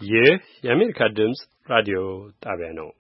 ይህ የአሜሪካ ድምጽ ራዲዮ ጣቢያ ነው።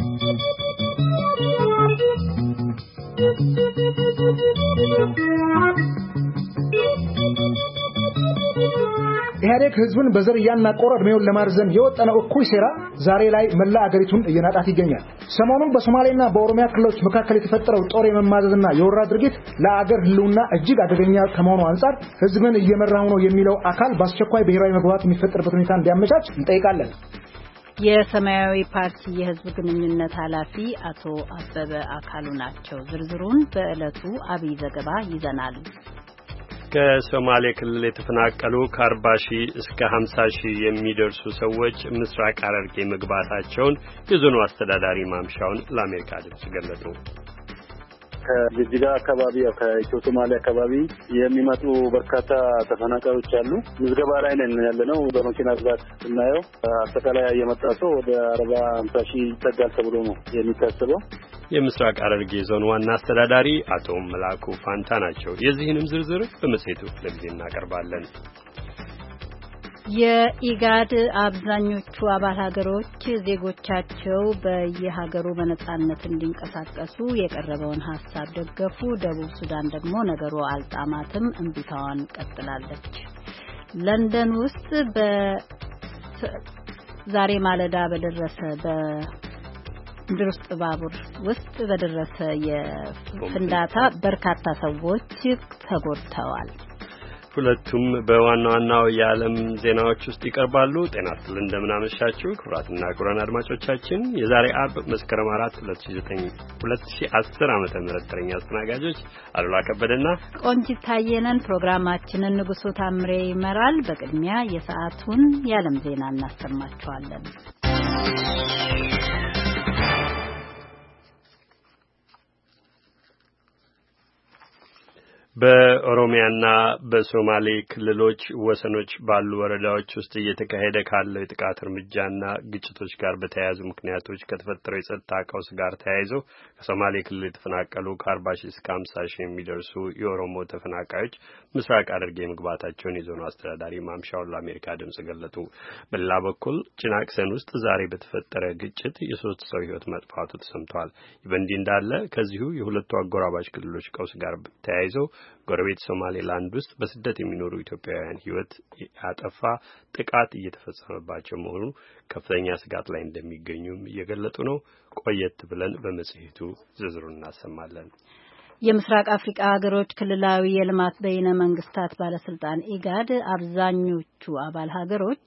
ኢህአዴግ ህዝብን በዘር ያናቆረ እድሜውን ለማርዘም የወጠነው እኩይ ሴራ ዛሬ ላይ መላ አገሪቱን እየናጣት ይገኛል። ሰሞኑን በሶማሌና በኦሮሚያ ክልሎች መካከል የተፈጠረው ጦር የመማዘዝና የወራ ድርጊት ለአገር ህልውና እጅግ አደገኛ ከመሆኑ አንፃር ህዝብን እየመራው ነው የሚለው አካል በአስቸኳይ ብሔራዊ መግባባት የሚፈጠርበት ሁኔታ እንዲያመቻች እንጠይቃለን። የሰማያዊ ፓርቲ የህዝብ ግንኙነት ኃላፊ አቶ አበበ አካሉ ናቸው። ዝርዝሩን በዕለቱ አብይ ዘገባ ይዘናል። ከሶማሌ ክልል የተፈናቀሉ ከ40 ሺህ እስከ 50 ሺህ የሚደርሱ ሰዎች ምስራቅ ሐረርጌ መግባታቸውን የዞኑ አስተዳዳሪ ማምሻውን ለአሜሪካ ድምጽ ገለጹ። ከጅጅጋ አካባቢ ከኢትዮ ሶማሌ አካባቢ የሚመጡ በርካታ ተፈናቃዮች አሉ። ምዝገባ ላይ ነን ያለነው። በመኪና ብዛት ስናየው አጠቃላይ የመጣ ሰው ወደ 40-50 ሺህ ይጠጋል ተብሎ ነው የሚታሰበው። የምስራቅ ሐረርጌ ዞን ዋና አስተዳዳሪ አቶ መላኩ ፋንታ ናቸው። የዚህንም ዝርዝር በመጽሔቱ ለጊዜ እናቀርባለን። የኢጋድ አብዛኞቹ አባል ሀገሮች ዜጎቻቸው በየሀገሩ በነጻነት እንዲንቀሳቀሱ የቀረበውን ሀሳብ ደገፉ። ደቡብ ሱዳን ደግሞ ነገሩ አልጣማትም፣ እምቢታዋን ቀጥላለች። ለንደን ውስጥ ዛሬ ማለዳ በደረሰ ምድር ውስጥ ባቡር ውስጥ በደረሰ የፍንዳታ በርካታ ሰዎች ተጎድተዋል። ሁለቱም በዋና ዋናው የዓለም ዜናዎች ውስጥ ይቀርባሉ። ጤና ይስጥልን፣ እንደምናመሻችሁ ክቡራትና ክቡራን አድማጮቻችን የዛሬ አርብ መስከረም 4 2010 ዓመተ ምህረት ተረኛ አስተናጋጆች አሉላ ከበደና ቆንጂት ታየነን። ፕሮግራማችንን ንጉሱ ታምሬ ይመራል። በቅድሚያ የሰዓቱን የዓለም ዜና እናሰማችኋለን። በኦሮሚያና በሶማሌ ክልሎች ወሰኖች ባሉ ወረዳዎች ውስጥ እየተካሄደ ካለው የጥቃት እርምጃና ግጭቶች ጋር በተያያዙ ምክንያቶች ከተፈጠረው የጸጥታ ቀውስ ጋር ተያይዘው ከሶማሌ ክልል የተፈናቀሉ ከ40 ሺህ እስከ 50 ሺህ የሚደርሱ የኦሮሞ ተፈናቃዮች ምስራቅ ሐረርጌ መግባታቸውን የዞኑ አስተዳዳሪ ማምሻውን ለአሜሪካ ድምጽ ገለጡ። በሌላ በኩል ጭናቅሰን ውስጥ ዛሬ በተፈጠረ ግጭት የ3 ሰው ሕይወት መጥፋቱ ተሰምቷል። በእንዲህ እንዳለ ከዚሁ የሁለቱ አጎራባች ክልሎች ቀውስ ጋር ተያይዘው ጎረቤት ሶማሌላንድ ውስጥ በስደት የሚኖሩ ኢትዮጵያውያን ሕይወት ያጠፋ ጥቃት እየተፈጸመባቸው መሆኑ ከፍተኛ ስጋት ላይ እንደሚገኙም እየገለጡ ነው። ቆየት ብለን በመጽሔቱ ዝርዝሩን እናሰማለን። የምስራቅ አፍሪካ ሀገሮች ክልላዊ የልማት በይነ መንግስታት ባለስልጣን ኢጋድ አብዛኞቹ አባል ሀገሮች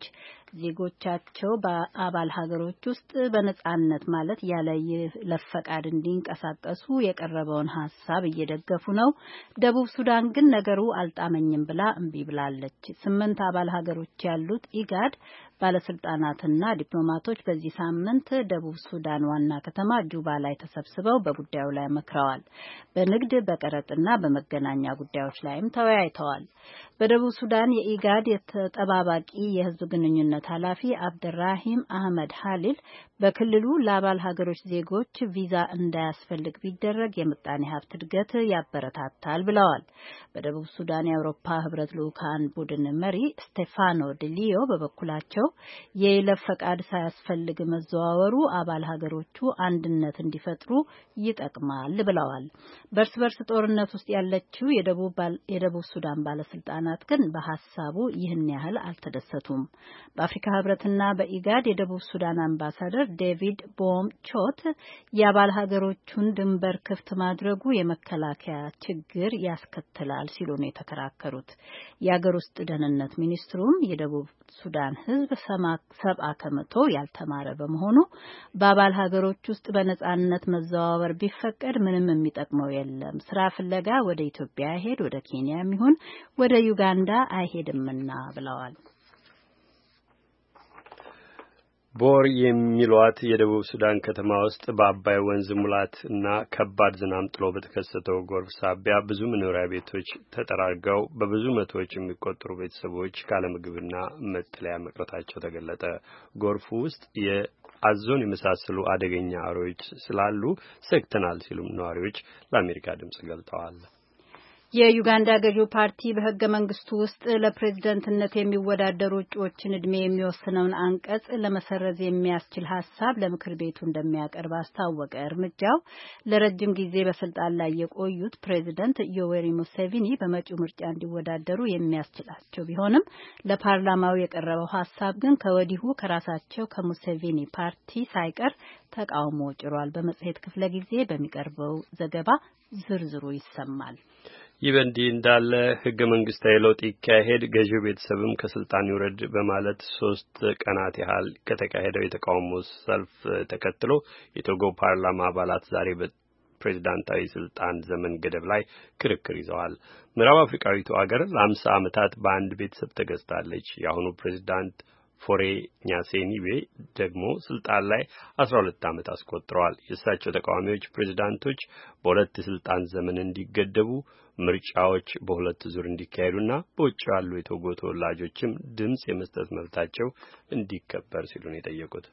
ዜጎቻቸው በአባል ሀገሮች ውስጥ በነጻነት ማለት ያለ ይለፍ ፈቃድ እንዲንቀሳቀሱ የቀረበውን ሀሳብ እየደገፉ ነው። ደቡብ ሱዳን ግን ነገሩ አልጣመኝም ብላ እምቢ ብላለች። 8 አባል ሀገሮች ያሉት ኢጋድ ባለስልጣናትና ዲፕሎማቶች በዚህ ሳምንት ደቡብ ሱዳን ዋና ከተማ ጁባ ላይ ተሰብስበው በጉዳዩ ላይ መክረዋል። በንግድ በቀረጥና በመገናኛ ጉዳዮች ላይም ተወያይተዋል። በደቡብ ሱዳን የኢጋድ የተጠባባቂ የህዝብ ግንኙነት ኃላፊ አብደራሂም አህመድ ሀሊል በክልሉ ለአባል ሀገሮች ዜጎች ቪዛ እንዳያስፈልግ ቢደረግ የምጣኔ ሀብት እድገት ያበረታታል ብለዋል። በደቡብ ሱዳን የአውሮፓ ህብረት ልኡካን ቡድን መሪ ስቴፋኖ ዲሊዮ በበኩላቸው የይለፍ ፈቃድ ሳያስፈልግ መዘዋወሩ አባል ሀገሮቹ አንድነት እንዲፈጥሩ ይጠቅማል ብለዋል። በርስ በርስ ጦርነት ውስጥ ያለችው የደቡብ ሱዳን ባለስልጣናት ግን በሀሳቡ ይህን ያህል አልተደሰቱም። በአፍሪካ ህብረትና በኢጋድ የደቡብ ሱዳን አምባሳደር ዴቪድ ቦም ቾት የአባል ሀገሮቹን ድንበር ክፍት ማድረጉ የመከላከያ ችግር ያስከትላል ሲሉ ነው የተከራከሩት። የአገር ውስጥ ደህንነት ሚኒስትሩም የደቡብ ሱዳን ህዝብ 70% ያልተማረ በመሆኑ በአባል ሀገሮች ውስጥ በነጻነት መዘዋወር ቢፈቀድ ምንም የሚጠቅመው የለም፣ ስራ ፍለጋ ወደ ኢትዮጵያ አይሄድ፣ ወደ ኬንያ ይሁን ወደ ዩጋንዳ አይሄድምና ብለዋል። ቦር የሚሏት የደቡብ ሱዳን ከተማ ውስጥ በአባይ ወንዝ ሙላት እና ከባድ ዝናብ ጥሎ በተከሰተው ጎርፍ ሳቢያ ብዙ መኖሪያ ቤቶች ተጠራርገው በብዙ መቶዎች የሚቆጠሩ ቤተሰቦች ካለምግብና መጠለያ መቅረታቸው ተገለጠ። ጎርፉ ውስጥ የአዞን የመሳሰሉ አደገኛ አውሬዎች ስላሉ ሰግተናል ሲሉም ነዋሪዎች ለአሜሪካ ድምጽ ገልጠዋል። የዩጋንዳ ገዢው ፓርቲ በህገ መንግስቱ ውስጥ ለፕሬዝዳንትነት የሚወዳደሩ እጩዎችን እድሜ የሚወስነውን አንቀጽ ለመሰረዝ የሚያስችል ሀሳብ ለምክር ቤቱ እንደሚያቀርብ አስታወቀ። እርምጃው ለረጅም ጊዜ በስልጣን ላይ የቆዩት ፕሬዝዳንት ዮዌሪ ሙሴቪኒ በመጪው ምርጫ እንዲወዳደሩ የሚያስችላቸው ቢሆንም ለፓርላማው የቀረበው ሀሳብ ግን ከወዲሁ ከራሳቸው ከሙሴቪኒ ፓርቲ ሳይቀር ተቃውሞ ጭሯል። በመጽሔት ክፍለ ጊዜ በሚቀርበው ዘገባ ዝርዝሩ ይሰማል። ይህ በእንዲህ እንዳለ ህገ መንግስታዊ ለውጥ ይካሄድ ገዢው ቤተሰብም ከስልጣን ይውረድ በማለት 3 ቀናት ያህል ከተካሄደው የተቃውሞ ሰልፍ ተከትሎ የቶጎ ፓርላማ አባላት ዛሬ በፕሬዝዳንታዊ ስልጣን ዘመን ገደብ ላይ ክርክር ይዘዋል። ምዕራብ አፍሪካዊቱ ሀገር ለ50 ዓመታት በአንድ ቤተሰብ ተገዝታለች። የአሁኑ ፕሬዝዳንት ፎሬ ኛሴኒቤ ደግሞ ስልጣን ላይ 12 ዓመት አስቆጥረዋል። የእሳቸው ተቃዋሚዎች ፕሬዝዳንቶች በሁለት የስልጣን ዘመን እንዲገደቡ ምርጫዎች በሁለት ዙር እንዲካሄዱና በውጭ ያሉ የቶጎ ተወላጆችም ድምጽ የመስጠት መብታቸው እንዲከበር ሲሉ ነው የጠየቁት።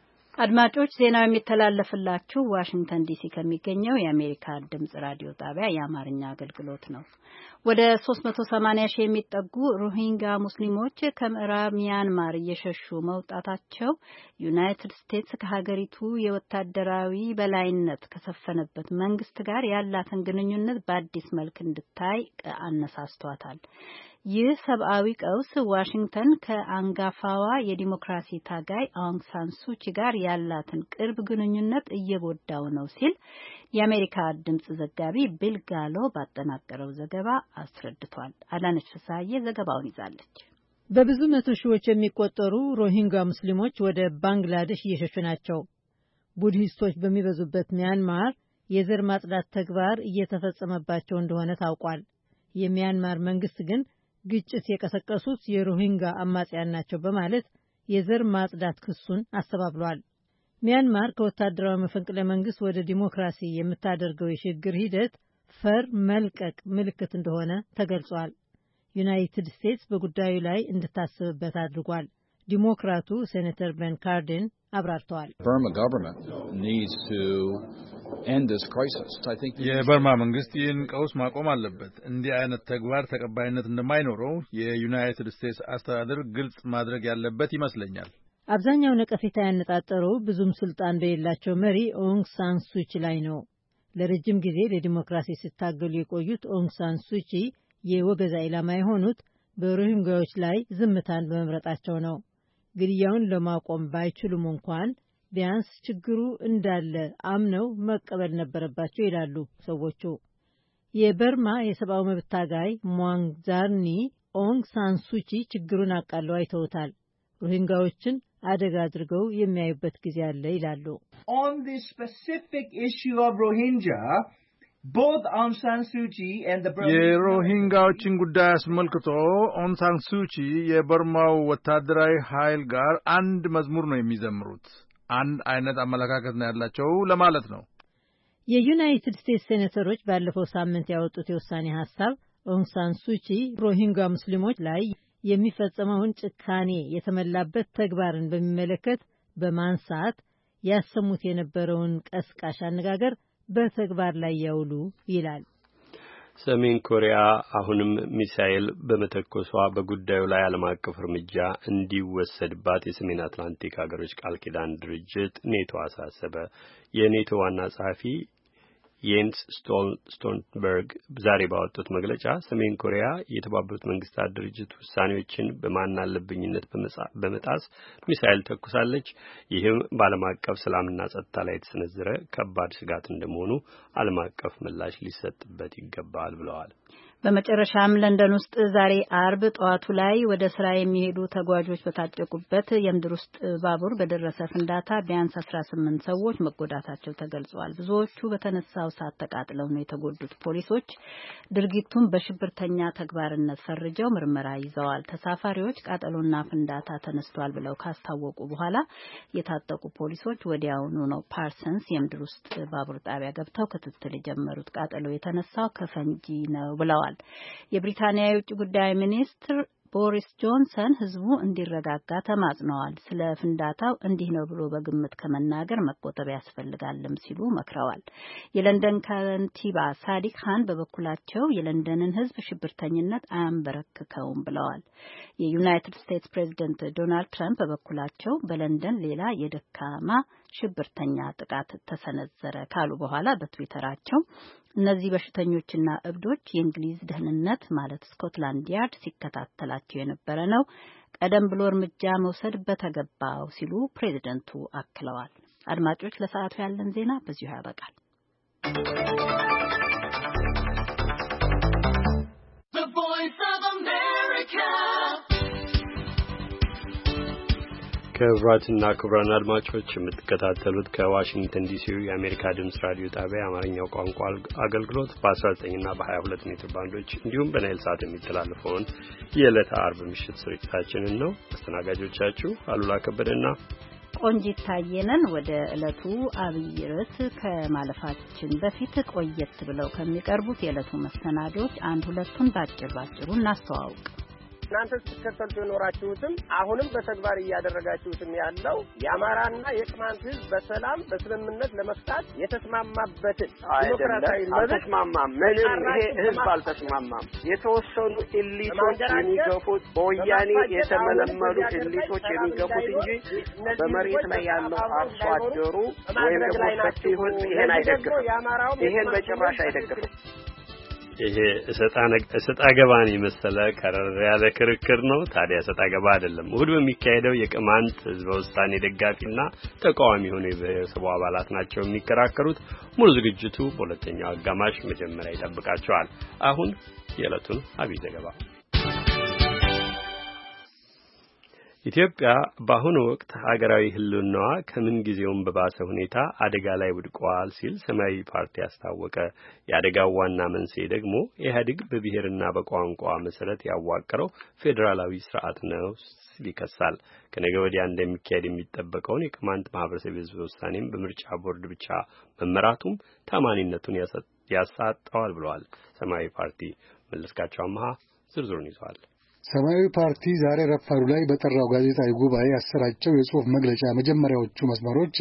አድማጮች ዜናው የሚተላለፍላችሁ ዋሽንግተን ዲሲ ከሚገኘው የአሜሪካ ድምጽ ራዲዮ ጣቢያ የአማርኛ አገልግሎት ነው። ወደ 380 ሺህ የሚጠጉ ሮሂንጋ ሙስሊሞች ከምዕራብ ሚያንማር እየሸሹ መውጣታቸው ዩናይትድ ስቴትስ ከሀገሪቱ የወታደራዊ በላይነት ከሰፈነበት መንግስት ጋር ያላትን ግንኙነት በአዲስ መልክ እንድታይ አነሳስቷታል። ይህ ሰብአዊ ቀውስ ዋሽንግተን ከአንጋፋዋ የዲሞክራሲ ታጋይ አውንግ ሳን ሱቺ ጋር ያላትን ቅርብ ግንኙነት እየጎዳው ነው ሲል የአሜሪካ ድምጽ ዘጋቢ ቢል ጋሎ ባጠናቀረው ዘገባ አስረድቷል። አዳነች ፍሳዬ ዘገባውን ይዛለች። በብዙ መቶ ሺዎች የሚቆጠሩ ሮሂንጋ ሙስሊሞች ወደ ባንግላዴሽ እየሸሹ ናቸው። ቡድሂስቶች በሚበዙበት ሚያንማር የዘር ማጽዳት ተግባር እየተፈጸመባቸው እንደሆነ ታውቋል። የሚያንማር መንግስት ግን ግጭት የቀሰቀሱት የሮሂንጋ አማጽያን ናቸው በማለት የዘር ማጽዳት ክሱን አስተባብሏል። ሚያንማር ከወታደራዊ መፈንቅለ መንግስት ወደ ዲሞክራሲ የምታደርገው የሽግግር ሂደት ፈር መልቀቅ ምልክት እንደሆነ ተገልጿል። ዩናይትድ ስቴትስ በጉዳዩ ላይ እንድታስብበት አድርጓል። ዲሞክራቱ ሴኔተር ቤን ካርዲን አብራርተዋል። የበርማ መንግስት ይህን ቀውስ ማቆም አለበት። እንዲህ አይነት ተግባር ተቀባይነት እንደማይኖረው የዩናይትድ ስቴትስ አስተዳደር ግልጽ ማድረግ ያለበት ይመስለኛል። አብዛኛው ነቀፌታ ያነጣጠረው ብዙም ስልጣን በሌላቸው መሪ ኦንግ ሳን ሱቺ ላይ ነው። ለረጅም ጊዜ ለዲሞክራሲ ሲታገሉ የቆዩት ኦንግ ሳን ሱቺ የወገዛ ኢላማ የሆኑት በሮሂንጋዎች ላይ ዝምታን በመምረጣቸው ነው። ግድያውን ለማቆም ባይችሉም እንኳን ቢያንስ ችግሩ እንዳለ አምነው መቀበል ነበረባቸው ይላሉ ሰዎቹ። የበርማ የሰብአዊ መብት ታጋይ ሟንግዛርኒ ኦንግ ሳን ሱቺ ችግሩን አቃለው አይተውታል። ሮሂንጋዎችን አደጋ አድርገው የሚያዩበት ጊዜ አለ ይላሉ። On this specific issue of Rohingya, both Aung San Suu Kyi and the የሮሂንጋዎችን ጉዳይ አስመልክቶ ኦንግ ሳን ሱቺ የበርማው ወታደራዊ ኃይል ጋር አንድ መዝሙር ነው የሚዘምሩት። አንድ አይነት አመለካከት ነው ያላቸው ለማለት ነው። የዩናይትድ ስቴትስ ሴኔተሮች ባለፈው ሳምንት ያወጡት የውሳኔ ሀሳብ ኦንግ ሳን ሱቺ ሮሂንጋ ሙስሊሞች ላይ የሚፈጸመውን ጭካኔ የተመላበት ተግባርን በሚመለከት በማንሳት ያሰሙት የነበረውን ቀስቃሽ አነጋገር በተግባር ላይ ያውሉ ይላል። ሰሜን ኮሪያ አሁንም ሚሳኤል በመተኮሷ በጉዳዩ ላይ ዓለም አቀፍ እርምጃ እንዲወሰድባት የሰሜን አትላንቲክ ሀገሮች ቃል ኪዳን ድርጅት ኔቶ አሳሰበ። የኔቶ ዋና ጸሐፊ የንስ ስቶልተንበርግ ዛሬ ባወጡት መግለጫ ሰሜን ኮሪያ የተባበሩት መንግስታት ድርጅት ውሳኔዎችን በማናለብኝነት በመጣስ ሚሳኤል ተኩሳለች። ይህም በዓለም አቀፍ ሰላምና ጸጥታ ላይ የተሰነዘረ ከባድ ስጋት እንደመሆኑ ዓለም አቀፍ ምላሽ ሊሰጥበት ይገባል ብለዋል። በመጨረሻም ለንደን ውስጥ ዛሬ አርብ ጠዋቱ ላይ ወደ ስራ የሚሄዱ ተጓዦች በታጨቁበት የምድር ውስጥ ባቡር በደረሰ ፍንዳታ ቢያንስ 18 ሰዎች መጎዳታቸው ተገልጿል። ብዙዎቹ በተነሳው እሳት ተቃጥለው ነው የተጎዱት። ፖሊሶች ድርጊቱን በሽብርተኛ ተግባርነት ፈርጀው ምርመራ ይዘዋል። ተሳፋሪዎች ቃጠሎና ፍንዳታ ተነስቷል ብለው ካስታወቁ በኋላ የታጠቁ ፖሊሶች ወዲያውኑ ነው ፓርሰንስ የምድር ውስጥ ባቡር ጣቢያ ገብተው ክትትል የጀመሩት። ቃጠሎ የተነሳው ከፈንጂ ነው ብለዋል። የብሪታንያ የውጭ ጉዳይ ሚኒስትር ቦሪስ ጆንሰን ህዝቡ እንዲረጋጋ ተማጽነዋል። ስለ ፍንዳታው እንዲህ ነው ብሎ በግምት ከመናገር መቆጠብ ያስፈልጋልም ሲሉ መክረዋል። የለንደን ከንቲባ ሳዲቅ ካን በበኩላቸው የለንደንን ህዝብ ሽብርተኝነት አያንበረክከውም ብለዋል። የዩናይትድ ስቴትስ ፕሬዝዳንት ዶናልድ ትራምፕ በበኩላቸው በለንደን ሌላ የደካማ ሽብርተኛ ጥቃት ተሰነዘረ ካሉ በኋላ በትዊተራቸው እነዚህ በሽተኞችና እብዶች የእንግሊዝ ደህንነት ማለት ስኮትላንድ ያርድ ሲከታተላቸው የነበረ ነው፣ ቀደም ብሎ እርምጃ መውሰድ በተገባው ሲሉ ፕሬዝደንቱ አክለዋል። አድማጮች፣ ለሰዓቱ ያለን ዜና በዚሁ ያበቃል። The Voice of America. ክቡራትና ክቡራን አድማጮች የምትከታተሉት ከዋሽንግተን ዲሲው የአሜሪካ ድምጽ ራዲዮ ጣቢያ የአማርኛው ቋንቋ አገልግሎት በ19 እና በ22 ሜትር ባንዶች እንዲሁም በናይል ሳት የሚተላለፈውን የዕለተ አርብ ምሽት ስርጭታችንን ነው። አስተናጋጆቻችሁ አሉላ ከበደና ቆንጂት ታየነን። ወደ ዕለቱ አብይ ርዕስ ከማለፋችን በፊት ቆየት ብለው ከሚቀርቡት የዕለቱ መሰናዶች አንድ ሁለቱን ባጭሩ እናስተዋውቅ። እናንተ ስትከተሉት የኖራችሁትም አሁንም በተግባር እያደረጋችሁትም ያለው የአማራና የቅማንት ህዝብ በሰላም በስምምነት ለመፍታት የተስማማበትን ዲሞክራሲያዊ አልተስማማም። ምንም ይሄ ህዝብ አልተስማማም። የተወሰኑ ኤሊቶች የሚገፉት በወያኔ የተመለመሉ ኤሊቶች የሚገፉት እንጂ በመሬት ላይ ያለው አርሶ አደሩ ወይም ደግሞ ሰፊው ህዝብ ይሄን አይደግፍም። ይሄን በጭራሽ አይደግፍም። ይሄ እሰጣ ገባን የመሰለ ከረር ያለ ክርክር ነው። ታዲያ እሰጣ ገባ አይደለም። እሁድ በሚካሄደው የቅማንት ህዝበ ውሳኔ ደጋፊና ተቃዋሚ የሆኑ የብሔረሰቡ አባላት ናቸው የሚከራከሩት። ሙሉ ዝግጅቱ በሁለተኛው አጋማሽ መጀመሪያ ይጠብቃቸዋል። አሁን የዕለቱን አብይ ዘገባ። ኢትዮጵያ በአሁኑ ወቅት ሀገራዊ ህልውናዋ ከምን ጊዜውም በባሰ ሁኔታ አደጋ ላይ ወድቋል ሲል ሰማያዊ ፓርቲ አስታወቀ። የአደጋው ዋና መንስኤ ደግሞ ኢህአዴግ በብሔርና በቋንቋ መሰረት ያዋቀረው ፌዴራላዊ ስርዓት ነው ሲል ይከሳል። ከነገ ወዲያ እንደሚካሄድ የሚጠበቀውን የቅማንት ማህበረሰብ የህዝብ ውሳኔም በምርጫ ቦርድ ብቻ መመራቱም ታማኒነቱን ያሳጣዋል ብለዋል ሰማያዊ ፓርቲ። መለስካቸው አማሃ ዝርዝሩን ይዟል። ሰማያዊ ፓርቲ ዛሬ ረፋዱ ላይ በጠራው ጋዜጣዊ ጉባኤ ያሰራጨው የጽሑፍ መግለጫ መጀመሪያዎቹ መስመሮች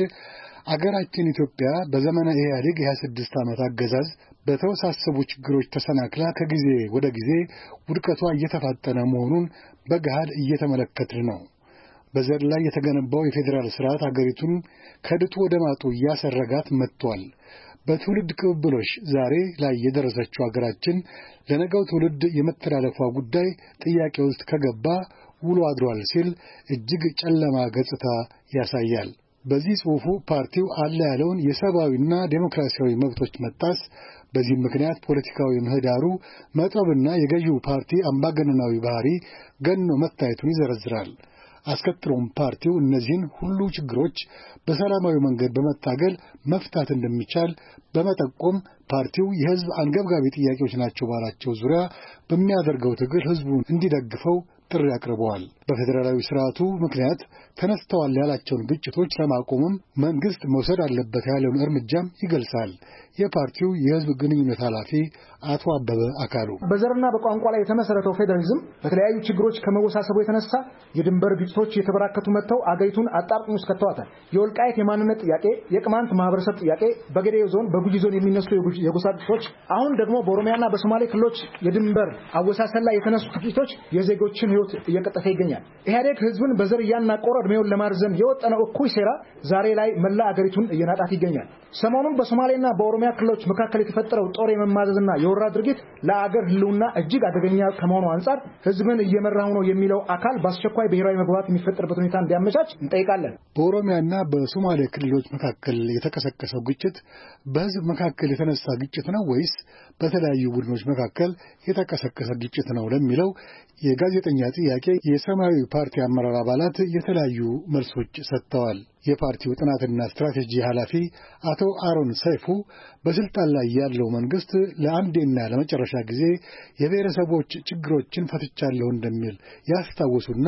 አገራችን ኢትዮጵያ በዘመነ ኢህአዴግ የ26 ዓመት አገዛዝ በተወሳሰቡ ችግሮች ተሰናክላ ከጊዜ ወደ ጊዜ ውድቀቷ እየተፋጠነ መሆኑን በገሃድ እየተመለከትን ነው። በዘር ላይ የተገነባው የፌዴራል ስርዓት አገሪቱን ከድጡ ወደ ማጡ እያሰረጋት መጥቷል። በትውልድ ቅብብሎሽ ዛሬ ላይ የደረሰችው ሀገራችን ለነገው ትውልድ የመተላለፏ ጉዳይ ጥያቄ ውስጥ ከገባ ውሎ አድሯል ሲል እጅግ ጨለማ ገጽታ ያሳያል። በዚህ ጽሑፉ ፓርቲው አለ ያለውን የሰብአዊና ዴሞክራሲያዊ መብቶች መጣስ፣ በዚህም ምክንያት ፖለቲካዊ ምህዳሩ መጥበብና የገዢው ፓርቲ አምባገነናዊ ባህሪ ገኖ መታየቱን ይዘረዝራል። አስከትሎም ፓርቲው እነዚህን ሁሉ ችግሮች በሰላማዊ መንገድ በመታገል መፍታት እንደሚቻል በመጠቆም ፓርቲው የሕዝብ አንገብጋቢ ጥያቄዎች ናቸው ባላቸው ዙሪያ በሚያደርገው ትግል ሕዝቡን እንዲደግፈው ጥሪ አቅርበዋል። በፌዴራላዊ ስርዓቱ ምክንያት ተነስተዋል ያላቸውን ግጭቶች ለማቆምም መንግስት መውሰድ አለበት ያለውን እርምጃም ይገልጻል። የፓርቲው የህዝብ ግንኙነት ኃላፊ አቶ አበበ አካሉ በዘርና በቋንቋ ላይ የተመሰረተው ፌዴራሊዝም በተለያዩ ችግሮች ከመወሳሰቡ የተነሳ የድንበር ግጭቶች የተበራከቱ መጥተው አገሪቱን አጣብቂኝ ውስጥ ከተዋታል። የወልቃይት የማንነት ጥያቄ፣ የቅማንት ማህበረሰብ ጥያቄ፣ በጌዴኦ ዞን በጉጂ ዞን የሚነሱ የጎሳ ግጭቶች፣ አሁን ደግሞ በኦሮሚያና በሶማሌ ክልሎች የድንበር አወሳሰል ላይ የተነሱ ግጭቶች የዜጎችን ህይወት እየቀጠፈ ይገኛል። ኢህአዴግ ህዝብን በዘር እያናቆረ እድሜውን ለማርዘም የወጠነው እኩይ ሴራ ዛሬ ላይ መላ አገሪቱን እየናጣት ይገኛል። ሰሞኑን በሶማሌና በኦሮሚያ ክልሎች መካከል የተፈጠረው ጦር የመማዘዝና የወራ ድርጊት ለአገር ህልውና እጅግ አደገኛ ከመሆኑ አንጻር ህዝብን እየመራው ነው የሚለው አካል በአስቸኳይ ብሔራዊ መግባባት የሚፈጠርበት ሁኔታ እንዲያመቻች እንጠይቃለን። በኦሮሚያና በሶማሌ ክልሎች መካከል የተቀሰቀሰው ግጭት በህዝብ መካከል የተነሳ ግጭት ነው ወይስ በተለያዩ ቡድኖች መካከል የተቀሰቀሰ ግጭት ነው ለሚለው የጋዜጠኛ ጥያቄ የሰማያዊ ፓርቲ አመራር አባላት የተለያዩ መልሶች ሰጥተዋል። የፓርቲው ጥናትና ስትራቴጂ ኃላፊ አቶ አሮን ሰይፉ በስልጣን ላይ ያለው መንግስት ለአንዴና ለመጨረሻ ጊዜ የብሔረሰቦች ችግሮችን ፈትቻለሁ እንደሚል ያስታውሱና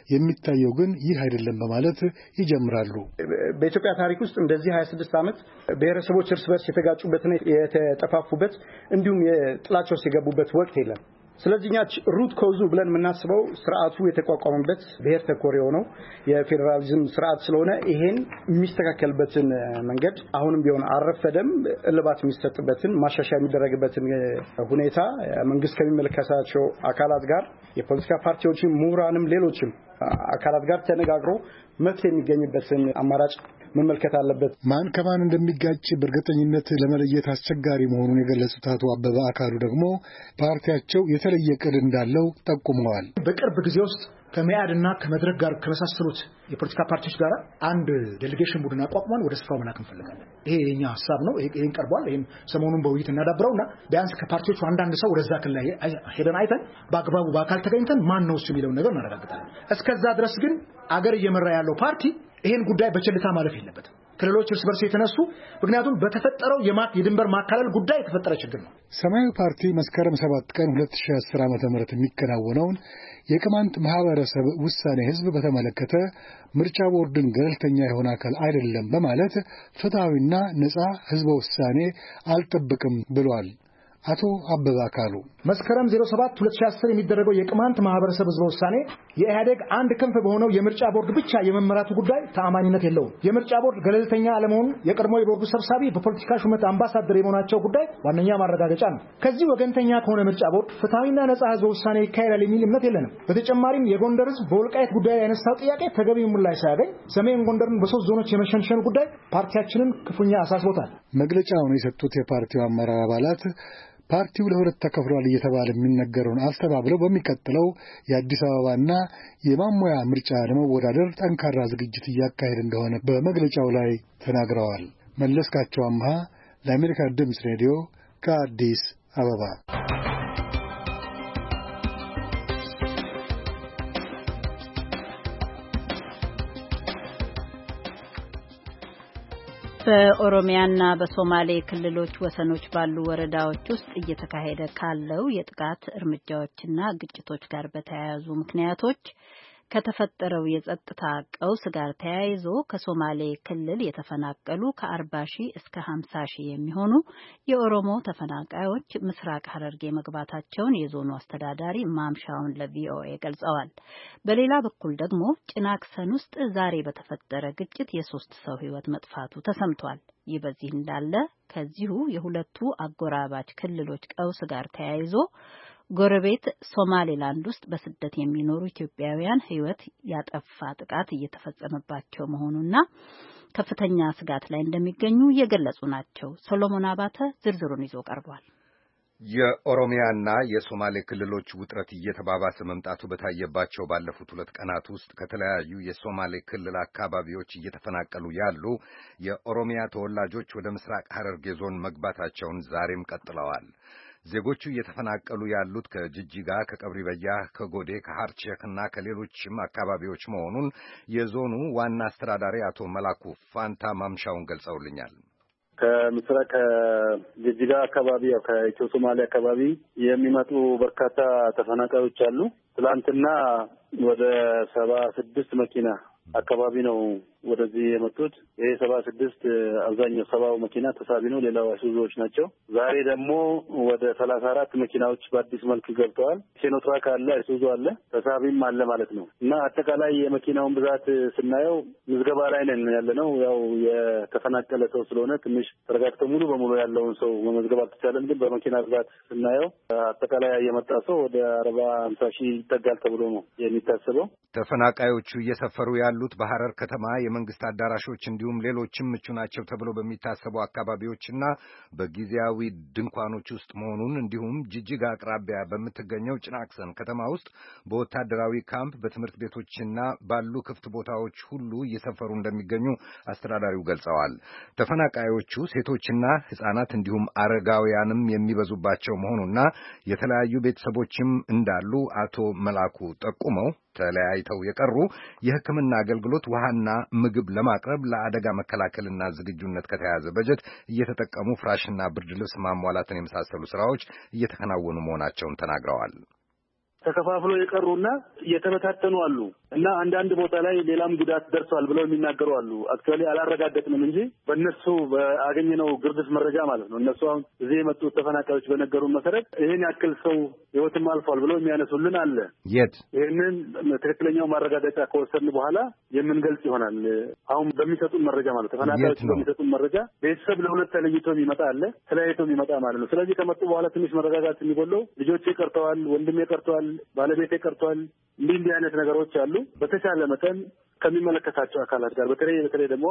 የሚታየው ግን ይህ አይደለም በማለት ይጀምራሉ። በኢትዮጵያ ታሪክ ውስጥ እንደዚህ 26 ዓመት ብሔረሰቦች እርስ በርስ የተጋጩበትና የተጠፋፉበት እንዲሁም የጥላቻ ውስጥ የገቡበት ወቅት የለም። ስለዚህኛ ሩት ኮዙ ብለን የምናስበው ስርዓቱ የተቋቋመበት ብሔር ተኮር የሆነው የፌደራሊዝም ስርዓት ስለሆነ ይሄን የሚስተካከልበትን መንገድ አሁንም ቢሆን አረፈደም እልባት የሚሰጥበትን ማሻሻያ የሚደረግበትን ሁኔታ መንግስት ከሚመለከታቸው አካላት ጋር የፖለቲካ ፓርቲዎችም ምሁራንም ሌሎችም አካላት ጋር ተነጋግሮ መፍትሄ የሚገኝበትን አማራጭ መመልከት አለበት። ማን ከማን እንደሚጋጭ በእርግጠኝነት ለመለየት አስቸጋሪ መሆኑን የገለጹት አቶ አበበ አካሉ ደግሞ ፓርቲያቸው የተለየ ቅድ እንዳለው ጠቁመዋል። በቅርብ ጊዜ ውስጥ ከመያድና ከመድረክ ጋር ከመሳሰሉት የፖለቲካ ፓርቲዎች ጋር አንድ ዴሌጌሽን ቡድን አቋቁመን ወደ ስፍራው መላክ እንፈልጋለን። ይሄ የኛ ሐሳብ ነው። ይሄን ቀርቧል። ይሄን ሰሞኑን በውይይት እናዳብረውና ቢያንስ ከፓርቲዎቹ አንዳንድ ሰው ወደዛ ክልል ሄደን አይተን በአግባቡ በአካል ተገኝተን ማን ነው እሱ የሚለውን ነገር እናረጋግጣለን። እስከዛ ድረስ ግን አገር እየመራ ያለው ፓርቲ ይሄን ጉዳይ በቸልታ ማለፍ የለበትም። ክልሎች እርስ በርስ የተነሱ ምክንያቱም በተፈጠረው የድንበር ማካለል ጉዳይ የተፈጠረ ችግር ነው። ሰማያዊ ፓርቲ መስከረም 7 ቀን 2010 ዓ.ም የሚከናወነውን የቅማንት ማህበረሰብ ውሳኔ ህዝብ በተመለከተ ምርጫ ቦርድን ገለልተኛ የሆነ አካል አይደለም በማለት ፍትሐዊና ነፃ ህዝበ ውሳኔ አልጠብቅም ብሏል። አቶ አበበ አካሉ መስከረም 07 2010 የሚደረገው የቅማንት ማህበረሰብ ህዝበ ውሳኔ የኢህአዴግ አንድ ክንፍ በሆነው የምርጫ ቦርድ ብቻ የመመራቱ ጉዳይ ተአማኒነት የለውም። የምርጫ ቦርድ ገለልተኛ አለመሆኑ የቀድሞ የቦርዱ ሰብሳቢ በፖለቲካ ሹመት አምባሳደር የመሆናቸው ጉዳይ ዋነኛ ማረጋገጫ ነው። ከዚህ ወገንተኛ ከሆነ ምርጫ ቦርድ ፍትሐዊና ነፃ ህዝበ ውሳኔ ይካሄዳል የሚል እምነት የለንም። በተጨማሪም የጎንደር ህዝብ በወልቃይት ጉዳይ ያነሳው ጥያቄ ተገቢው ምላሽ ሳያገኝ ሰሜን ጎንደርን በሶስት ዞኖች የመሸንሸኑ ጉዳይ ፓርቲያችንን ክፉኛ አሳስቦታል። መግለጫውን የሰጡት የፓርቲው አመራር አባላት ፓርቲው ለሁለት ተከፍሏል እየተባለ የሚነገረውን አስተባብለው በሚቀጥለው የአዲስ አበባና የማሞያ ምርጫ ለመወዳደር ጠንካራ ዝግጅት እያካሄደ እንደሆነ በመግለጫው ላይ ተናግረዋል። መለስካቸው አምሃ ለአሜሪካ ድምፅ ሬዲዮ ከአዲስ አበባ። በኦሮሚያና በሶማሌ ክልሎች ወሰኖች ባሉ ወረዳዎች ውስጥ እየተካሄደ ካለው የጥቃት እርምጃዎችና ግጭቶች ጋር በተያያዙ ምክንያቶች ከተፈጠረው የጸጥታ ቀውስ ጋር ተያይዞ ከሶማሌ ክልል የተፈናቀሉ ከ40 ሺህ እስከ 50 ሺህ የሚሆኑ የኦሮሞ ተፈናቃዮች ምስራቅ ሐረርጌ መግባታቸውን የዞኑ አስተዳዳሪ ማምሻውን ለቪኦኤ ገልጸዋል። በሌላ በኩል ደግሞ ጭናክሰን ውስጥ ዛሬ በተፈጠረ ግጭት የ3 ሰው ሕይወት መጥፋቱ ተሰምቷል። ይህ በዚህ እንዳለ ከዚሁ የሁለቱ አጎራባች ክልሎች ቀውስ ጋር ተያይዞ ጎረቤት ሶማሌላንድ ውስጥ በስደት የሚኖሩ ኢትዮጵያውያን ሕይወት ያጠፋ ጥቃት እየተፈጸመባቸው መሆኑና ከፍተኛ ስጋት ላይ እንደሚገኙ የገለጹ ናቸው። ሰሎሞን አባተ ዝርዝሩን ይዞ ቀርቧል። የኦሮሚያና የሶማሌ ክልሎች ውጥረት እየተባባሰ መምጣቱ በታየባቸው ባለፉት 2 ቀናት ውስጥ ከተለያዩ የሶማሌ ክልል አካባቢዎች እየተፈናቀሉ ያሉ የኦሮሚያ ተወላጆች ወደ ምስራቅ ሐረርጌ ዞን መግባታቸውን ዛሬም ቀጥለዋል። ዜጎቹ እየተፈናቀሉ ያሉት ከጅጅጋ፣ ከቀብሪ በያ፣ ከጎዴ፣ ከሐርቸክና ከሌሎችም አካባቢዎች መሆኑን የዞኑ ዋና አስተዳዳሪ አቶ መላኩ ፋንታ ማምሻውን ገልጸውልኛል። ከምስራቅ ከጅጅጋ አካባቢ ከኢትዮ ሶማሌ አካባቢ የሚመጡ በርካታ ተፈናቃዮች አሉ። ትላንትና ወደ 76 መኪና አካባቢ ነው ወደዚህ የመጡት። ይሄ 76 አብዛኛው 70 መኪና ተሳቢ ነው፣ ሌላው አይሱዙዎች ናቸው። ዛሬ ደግሞ ወደ 34 መኪናዎች በአዲስ መልክ ገብተዋል። ሴኖትራክ አለ፣ አይሱዙ አለ፣ ተሳቢም አለ ማለት ነው። እና አጠቃላይ የመኪናውን ብዛት ስናየው ምዝገባ ላይ ነን ያለነው። ያው የተፈናቀለ ሰው ስለሆነ ትንሽ ተረጋግተው ሙሉ በሙሉ ያለውን ሰው መመዝገብ አልተቻለም። ግን በመኪና ብዛት ስናየው አጠቃላይ የመጣ ሰው ወደ 40-50 ሺህ ይጠጋል ተብሎ ነው የሚታሰበው። ተፈናቃዮቹ እየሰፈሩ ያሉት በሐረር ከተማ የመንግስት አዳራሾች እንዲሁም ሌሎችም ምቹ ናቸው ተብሎ በሚታሰቡ አካባቢዎችና በጊዜያዊ ድንኳኖች ውስጥ መሆኑን እንዲሁም ጅጅጋ አቅራቢያ በምትገኘው ጭናክሰን ከተማ ውስጥ በወታደራዊ ካምፕ፣ በትምህርት ቤቶችና ባሉ ክፍት ቦታዎች ሁሉ እየሰፈሩ እንደሚገኙ አስተዳዳሪው ገልጸዋል። ተፈናቃዮቹ ሴቶችና ሕፃናት እንዲሁም አረጋውያንም የሚበዙባቸው መሆኑና የተለያዩ ቤተሰቦችም እንዳሉ አቶ መላኩ ጠቁመው ተለያይተው የቀሩ የሕክምና አገልግሎት፣ ውሃና ምግብ ለማቅረብ ለአደጋ መከላከልና ዝግጁነት ከተያዘ በጀት እየተጠቀሙ ፍራሽና ብርድ ልብስ ማሟላትን የመሳሰሉ ስራዎች እየተከናወኑ መሆናቸውን ተናግረዋል። ተከፋፍሎ የቀሩና የተበታተኑ አሉ እና አንዳንድ ቦታ ላይ ሌላም ጉዳት ደርሷል ብለው የሚናገሩ አሉ። አክቹዋሊ አላረጋገጥንም እንጂ በእነሱ በአገኘነው ግርድፍ መረጃ ማለት ነው። እነሱ አሁን እዚህ የመጡት ተፈናቃዮች በነገሩን መሰረት ይሄን ያክል ሰው ህይወትም አልፏል ብለው የሚያነሱልን አለ። የት ይሄንን ትክክለኛው ማረጋገጫ ከወሰድን በኋላ የምንገልጽ ይሆናል። አሁን በሚሰጡን መረጃ ማለት ተፈናቃዮች በሚሰጡን መረጃ ቤተሰብ ለሁለት ተለይቶ የሚመጣ አለ፣ ተለያይቶ የሚመጣ ማለት ነው። ስለዚህ ከመጡ በኋላ ትንሽ መረጋጋት የሚጎለው ልጆቼ ቀርተዋል፣ ወንድሜ ቀርተዋል፣ ባለቤቴ ቀርተዋል፣ እንዲህ አይነት ነገሮች አሉ። በተቻለ መጠን ከሚመለከታቸው አካላት ጋር በተለይ ደግሞ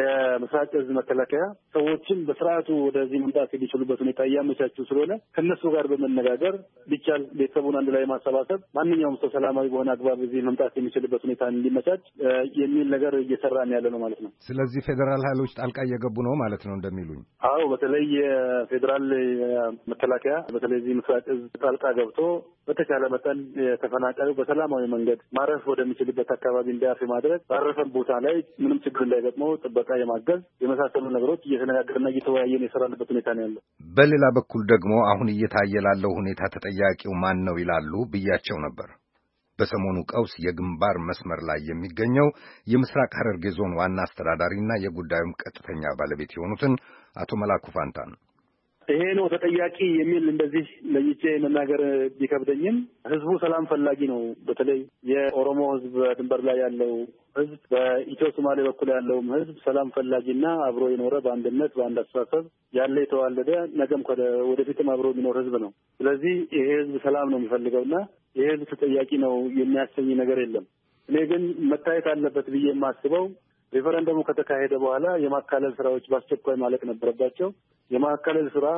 የምስራቅ እዝ መከላከያ ሰዎችን በስርዓቱ ወደዚህ መምጣት የሚችሉበት ሁኔታ እያመቻቹ ስለሆነ ከነሱ ጋር በመነጋገር ቢቻል ቤተሰቡን አንድ ላይ ማሰባሰብ ማንኛውም ሰው ሰላማዊ በሆነ አግባብ እዚህ መምጣት የሚችልበት ሁኔታ እንዲመቻች የሚል ነገር እየሰራን ያለ ነው ማለት ነው። ስለዚህ ፌዴራል ኃይሎች ጣልቃ እየገቡ ነው ማለት ነው እንደሚሉኝ? አዎ፣ በተለይ የፌዴራል መከላከያ በተለይ እዚህ ምስራቅ እዝ ጣልቃ ገብቶ በተቻለ መጠን ተፈናቃዩ በሰላማዊ መንገድ ማረፍ ወደሚችልበት አካባቢ እንዲያርፍ ማድረግ ባረፈን ቦታ ላይ ምንም ችግር እንዳይገጥመው ጥበቃ የማገዝ የመሳሰሉ ነገሮች እየተነጋገርና እየተወያየን የሰራንበት ሁኔታ ነው ያለው። በሌላ በኩል ደግሞ አሁን እየታየ ላለው ሁኔታ ተጠያቂው ማን ነው ይላሉ ብያቸው ነበር። በሰሞኑ ቀውስ የግንባር መስመር ላይ የሚገኘው የምስራቅ ሐረርጌ ዞን ዋና አስተዳዳሪና የጉዳዩም ቀጥተኛ ባለቤት የሆኑትን አቶ መላኩ ፋንታን ይሄ ነው ተጠያቂ የሚል እንደዚህ ለይቼ መናገር ቢከብደኝም ህዝቡ ሰላም ፈላጊ ነው። በተለይ የኦሮሞ ህዝብ በድንበር ላይ ያለው ህዝብ፣ በኢትዮ ሶማሌ በኩል ያለውም ህዝብ ሰላም ፈላጊና አብሮ የኖረ በአንድነት በአንድ አስተሳሰብ ያለ የተዋለደ ነገም ወደፊትም አብሮ የሚኖር ህዝብ ነው። ስለዚህ ይሄ ህዝብ ሰላም ነው የሚፈልገውና ይሄ ህዝብ ተጠያቂ ነው የሚያሰኝ ነገር የለም። እኔ ግን መታየት አለበት ብዬ የማስበው ሪፈረንደሙ ከተካሄደ በኋላ የማካለል ስራዎች በአስቸኳይ ማለቅ ነበረባቸው። የማካለል ስራ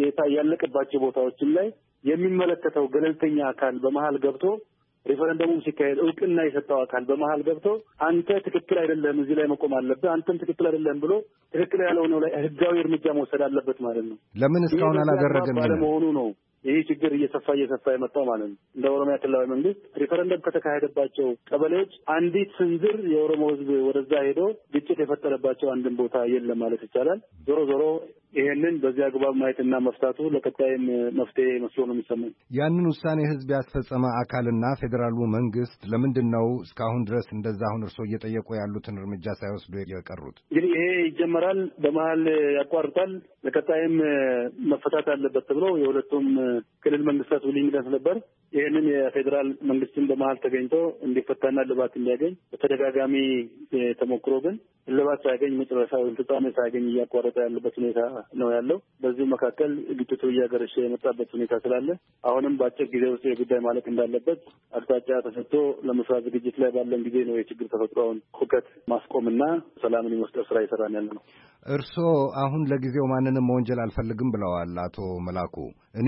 ያለቀባቸው ቦታዎችም ላይ የሚመለከተው ገለልተኛ አካል በመሀል ገብቶ ሪፈረንደሙም ሲካሄድ እውቅና የሰጠው አካል በመሀል ገብቶ አንተ ትክክል አይደለም፣ እዚህ ላይ መቆም አለብህ፣ አንተም ትክክል አይደለም ብሎ ትክክል ያለው ነው ላይ ህጋዊ እርምጃ መውሰድ አለበት ማለት ነው። ለምን እስካሁን አላደረገም? ባለመሆኑ ነው ይህ ችግር እየሰፋ የመጣው ማለት ነው። እንደ ኦሮሚያ ክልላዊ መንግስት ሪፈረንደም ከተካሄደባቸው ቀበሌዎች አንዲት ስንዝር የኦሮሞ ህዝብ ወደዛ ሄዶ ግጭት የፈጠረባቸው አንድም ቦታ የለም ማለት ይቻላል። ዞሮ ዞሮ ይሄንን በዚህ አግባብ ማየትና መፍታቱ ለቀጣይም መፍትሄ መስሎ ነው የሚሰማኝ። ያንን ውሳኔ ህዝብ ያስፈጸመ አካልና ፌዴራሉ መንግስት ለምንድን ነው እስካሁን ድረስ እንደዛ አሁን እርስዎ እየጠየቁ ያሉትን እርምጃ ሳይወስዱ የቀሩት? እንግዲህ ይሄ ይጀመራል፣ በመሀል ያቋርጣል፣ ለቀጣይም መፈታት አለበት ተብሎ የሁለቱም ክልል መንግስታት ውይይት ነበር። ይህንን የፌዴራል መንግስትን በመሀል ተገኝቶ እንዲፈታና እልባት እንዲያገኝ በተደጋጋሚ ተሞክሮ ግን እልባት ሳያገኝ መጨረሻ ወይም ፍጻሜ ሳያገኝ እያቋረጠ ያለበት ሁኔታ ነው ያለው። በዚህ መካከል ግጭቱ እያገረሸ የመጣበት ሁኔታ ስላለ አሁንም በአጭር ጊዜ ውስጥ የጉዳይ ማለቅ እንዳለበት አቅጣጫ ተሰጥቶ ለመስራት ዝግጅት ላይ ባለን ጊዜ ነው የችግር ተፈጥሮውን ሁከት ማስቆምና ሰላምን የመስጠት ስራ እየሰራን ያለ ነው። እርስዎ አሁን ለጊዜው ማንንም መወንጀል አልፈልግም ብለዋል አቶ መላኩ። እኔ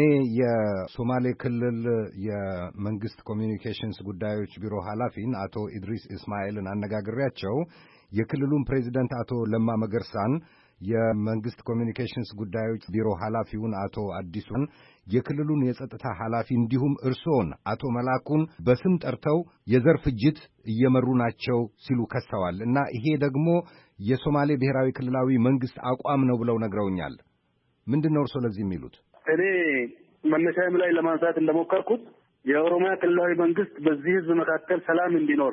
የሶማሌ ክልል የመንግስት ኮሚኒኬሽንስ ጉዳዮች ቢሮ ኃላፊን አቶ ኢድሪስ እስማኤልን አነጋግሬያቸው የክልሉን ፕሬዚደንት አቶ ለማ መገርሳን፣ የመንግስት ኮሚኒኬሽንስ ጉዳዮች ቢሮ ኃላፊውን አቶ አዲሱን፣ የክልሉን የጸጥታ ኃላፊ እንዲሁም እርስዎን አቶ መላኩን በስም ጠርተው የዘር ፍጅት እየመሩ ናቸው ሲሉ ከሰዋል እና ይሄ ደግሞ የሶማሌ ብሔራዊ ክልላዊ መንግስት አቋም ነው ብለው ነግረውኛል። ምንድን ነው እርስዎ ለዚህ የሚሉት? እኔ መነሻዬም ላይ ለማንሳት እንደሞከርኩት የኦሮሚያ ክልላዊ መንግስት በዚህ ህዝብ መካከል ሰላም እንዲኖር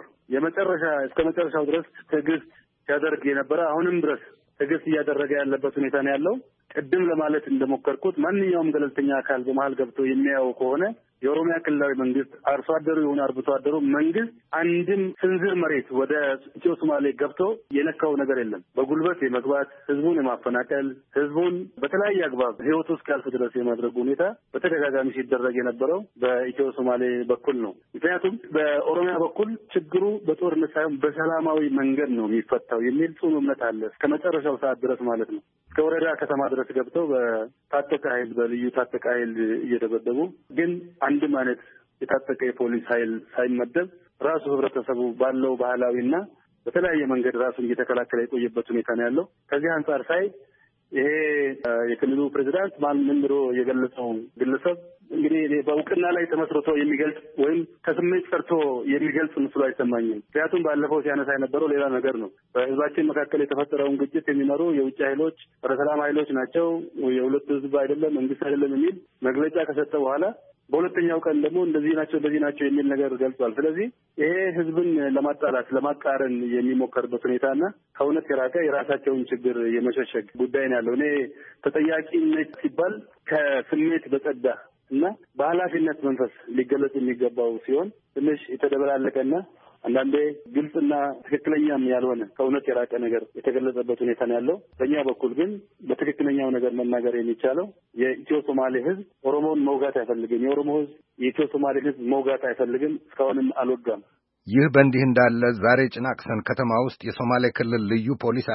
እስከ መጨረሻው ድረስ ትዕግስት ሲያደርግ የነበረ አሁንም ድረስ ትዕግስት እያደረገ ያለበት ሁኔታ ነው ያለው። ቅድም ለማለት እንደሞከርኩት ማንኛውም ገለልተኛ አካል በመሀል ገብቶ የሚያየው ከሆነ የኦሮሚያ ክልላዊ መንግስት አርሶ አደሩ የሆነ አርብቶ አደሩ መንግስት አንድም ስንዝር መሬት ወደ ኢትዮ ሶማሌ ገብቶ የነካው ነገር የለም። በጉልበት የመግባት ህዝቡን የማፈናቀል ህዝቡን በተለያየ አግባብ ህይወቱ እስኪያልፍ ድረስ የማድረጉ ሁኔታ በተደጋጋሚ ሲደረግ የነበረው በኢትዮ ሶማሌ በኩል ነው። ምክንያቱም በኦሮሚያ በኩል ችግሩ በጦርነት ሳይሆን በሰላማዊ መንገድ ነው የሚፈታው የሚል ጽኑ እምነት አለ። እስከ መጨረሻው ሰዓት ድረስ ማለት ነው። እስከ ወረዳ ከተማ ድረስ ገብተው በታጠቀ ኃይል በልዩ ታጠቀ ኃይል እየደበደቡ ግን አንድም አይነት የታጠቀ የፖሊስ ኃይል ሳይመደብ ራሱ ህብረተሰቡ ባለው ባህላዊና በተለያየ መንገድ ራሱን እየተከላከለ የቆየበት ሁኔታ ነው ያለው። ከዚህ አንጻር ሳይ ይሄ የክልሉ ፕሬዚዳንት ምን ብሎ የገለጸው ግለሰብ እንግዲህ በእውቅና ላይ ተመስርቶ የሚገልጽ ወይም ከስሜት ሰርቶ የሚገልጽ ምስሉ አይሰማኝም። ምክንያቱም ባለፈው ሲያነሳ የነበረው ሌላ ነገር ነው። በህዝባችን መካከል የተፈጠረውን ግጭት የሚመሩ የውጭ ኃይሎች ጸረ ሰላም ኃይሎች ናቸው፣ የሁለቱ ህዝብ አይደለም መንግስት አይደለም የሚል መግለጫ ከሰጠ በኋላ በሁለተኛው ቀን ደግሞ እንደዚህ ናቸው የሚል ነገር ገልጿል። ስለዚህ ይሄ ህዝብን ለማጣላት ለማቃረን የሚሞከርበት ሁኔታና ከእውነት የራቀ የራሳቸውን ችግር የመሸሸግ ጉዳይ ነው ያለው። እኔ ተጠያቂነት ሲባል ከስሜት በጸዳ እና በኃላፊነት መንፈስ ሊገለጽ የሚገባው ሲሆን ትንሽ የተደበላለቀና አንዳንዴ ግልጽና ትክክለኛም ያልሆነ ከእውነት የራቀ ነገር የተገለጸበት ሁኔታ ነው ያለው። በእኛ በኩል ግን በትክክለኛው ነገር መናገር የሚቻለው የኢትዮ ሶማሌ ህዝብ ኦሮሞን መውጋት አይፈልግም። የኦሮሞ ህዝብ የኢትዮ ሶማሌ ህዝብ መውጋት አይፈልግም፣ እስካሁንም አልወጋም። ይህ በእንዲህ እንዳለ ዛሬ ጭናቅሰን ከተማ ውስጥ የሶማሌ ክልል ልዩ ፖሊስ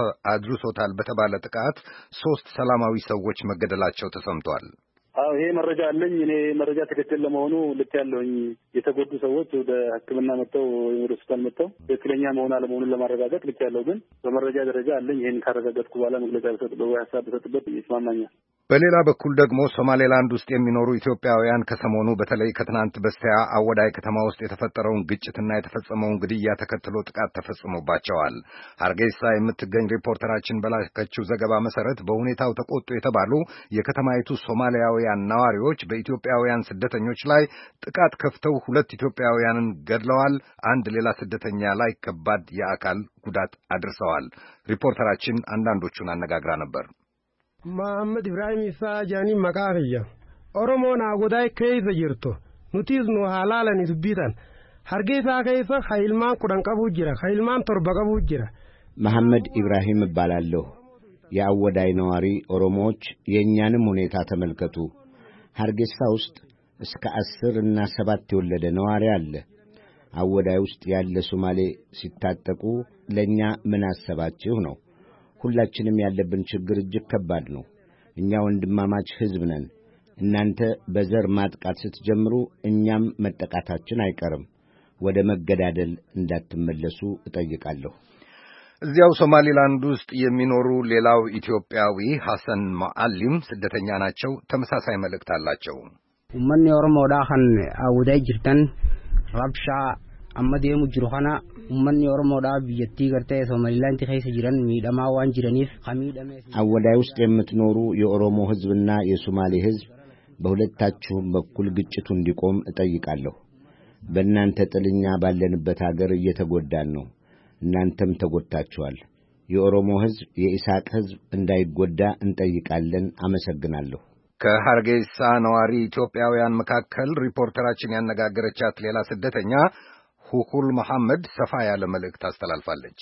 አድርሶታል በተባለ ጥቃት 3 ሰላማዊ ሰዎች መገደላቸው ተሰምቷል። አዎ ይሄ መረጃ አለኝ። እኔ መረጃ ትክክል ለመሆኑ ልክ ያለውኝ የተጎዱ ሰዎች ወደ ሕክምና መጥተው ወይም ወደ ሆስፒታል መጥተው ትክክለኛ መሆን አለመሆኑን ለማረጋገጥ ልክ ያለው ግን በመረጃ ደረጃ አለኝ። ይሄን ካረጋገጥኩ በኋላ መግለጫ ብሰጥበት ወይ ሀሳብ ብሰጥበት ይስማማኛል። በሌላ በኩል ደግሞ ሶማሌላንድ ውስጥ የሚኖሩ ኢትዮጵያውያን ከሰሞኑ በተለይ ከትናንት በስቲያ አወዳይ ከተማ ውስጥ የተፈጠረውን ግጭትና የተፈጸመውን ግድያ ተከትሎ ጥቃት ተፈጽሞባቸዋል። ሀርጌሳ የምትገኝ ሪፖርተራችን በላከችው ዘገባ መሰረት በሁኔታው ተቆጡ የተባሉ የከተማይቱ ሶማሊያውያን ነዋሪዎች በኢትዮጵያውያን ስደተኞች ላይ ጥቃት ከፍተው 2 ኢትዮጵያውያንን ገድለዋል። አንድ ሌላ ስደተኛ ላይ ከባድ የአካል ጉዳት አድርሰዋል። ሪፖርተራችን አንዳንዶቹን አነጋግራ ነበር። Muhammad Ibrahim Isa Jani Makariya Oromoon Agodaay keessa jirtu nutis nu halaalan dubbitan Hargeysa keessa hailmaan 10 qabu jira hailmaan 7 qabu jira መሐመድ ኢብራሂም እባላለሁ። የአወዳይ ነዋሪ ኦሮሞዎች የእኛንም ሁኔታ ተመልከቱ። ሀርጌሳ ውስጥ እስከ 10 እና 7 የወለደ ነዋሪ አለ። አወዳይ ውስጥ ያለ ሶማሌ ሲታጠቁ ለኛ ምን አሰባችሁ ነው? ሁላችንም ያለብን ችግር እጅግ ከባድ ነው። እኛ ወንድማማች ሕዝብ ነን። እናንተ በዘር ማጥቃት ስትጀምሩ እኛም መጠቃታችን አይቀርም። ወደ መገዳደል እንዳትመለሱ እጠይቃለሁ። እዚያው ሶማሊላንድ ውስጥ የሚኖሩ ሌላው ኢትዮጵያዊ ሐሰን ማዓሊም ስደተኛ ናቸው። ተመሳሳይ መልእክት አላቸው። ኡመኒ ኦሮሞዳ ኸን አውዳይ ጅርተን ረብሻ አመዴሙ ጅሩኻና ኡመኒ ኦሮሞዳ ቢየቲ ገርቴ ሶማሊላንድ ኸይሰ ጅረን ሚዳማ ዋን ጅረኒፍ ኸሚደመ አወዳይ ውስጥ የምትኖሩ የኦሮሞ ሕዝብና የሶማሌ ሕዝብ በሁለታችሁም በኩል ግጭቱ እንዲቆም እጠይቃለሁ። በእናንተ ጥልኛ ባለንበት ሀገር እየተጎዳን ነው። እናንተም ተጎድታችኋል። የኦሮሞ ሕዝብ የኢሳቅ ሕዝብ እንዳይጎዳ እንጠይቃለን። አመሰግናለሁ። ከሐርጌሳ ነዋሪ ኢትዮጵያውያን መካከል ሪፖርተራችን ያነጋገረቻት ሌላ ስደተኛ ሁኩል መሐመድ ሰፋ ያለ መልእክት አስተላልፋለች።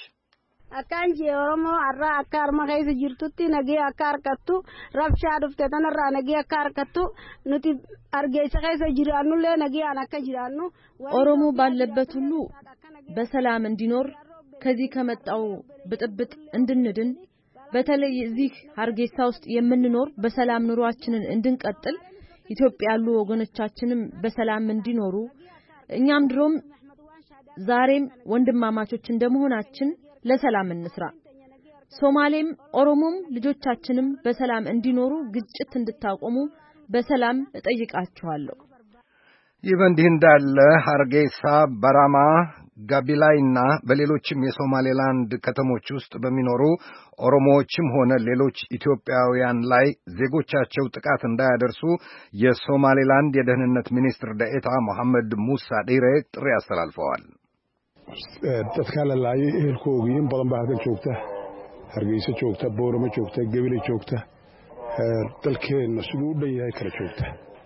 አካንጂ ኦሮሞ አራ አካር ማይዝ ጅርቱቲ ነጌ አካር ከቱ ረብሻ ዱፍተ ተነራ ነጌ አካር ከቱ ኑቲ አርጌሳ ከይሰ ጅራኑ ለነጌ አናከ ጅራኑ ኦሮሞ ባለበት ሁሉ በሰላም እንዲኖር ከዚህ ከመጣው ብጥብጥ እንድንድን በተለይ እዚህ ሀርጌሳ ውስጥ የምንኖር በሰላም ኑሯችንን እንድንቀጥል ኢትዮጵያ ያሉ ወገኖቻችንም በሰላም እንዲኖሩ እኛም ድሮም ዛሬም ወንድማማቾች እንደመሆናችን ለሰላም እንስራ። ሶማሌም ኦሮሞም ልጆቻችንም በሰላም እንዲኖሩ ግጭት እንድታቆሙ በሰላም እጠይቃችኋለሁ። ይህ በእንዲህ እንዳለ ሀርጌሳ፣ በራማ፣ ጋቢላይና በሌሎችም የሶማሌላንድ ከተሞች ውስጥ በሚኖሩ ኦሮሞዎችም ሆነ ሌሎች ኢትዮጵያውያን ላይ ዜጎቻቸው ጥቃት እንዳያደርሱ የሶማሌላንድ የደህንነት ሚኒስትር ደኤታ መሐመድ ሙሳ ዲሬ ጥሪ አስተላልፈዋል። dadka la laayay ehelkooda in badan baa halkan joogta, Hargeysa joogta, Boorama joogta, Gabiley joogta, dalkeena siduu u dhan yahay kala joogta.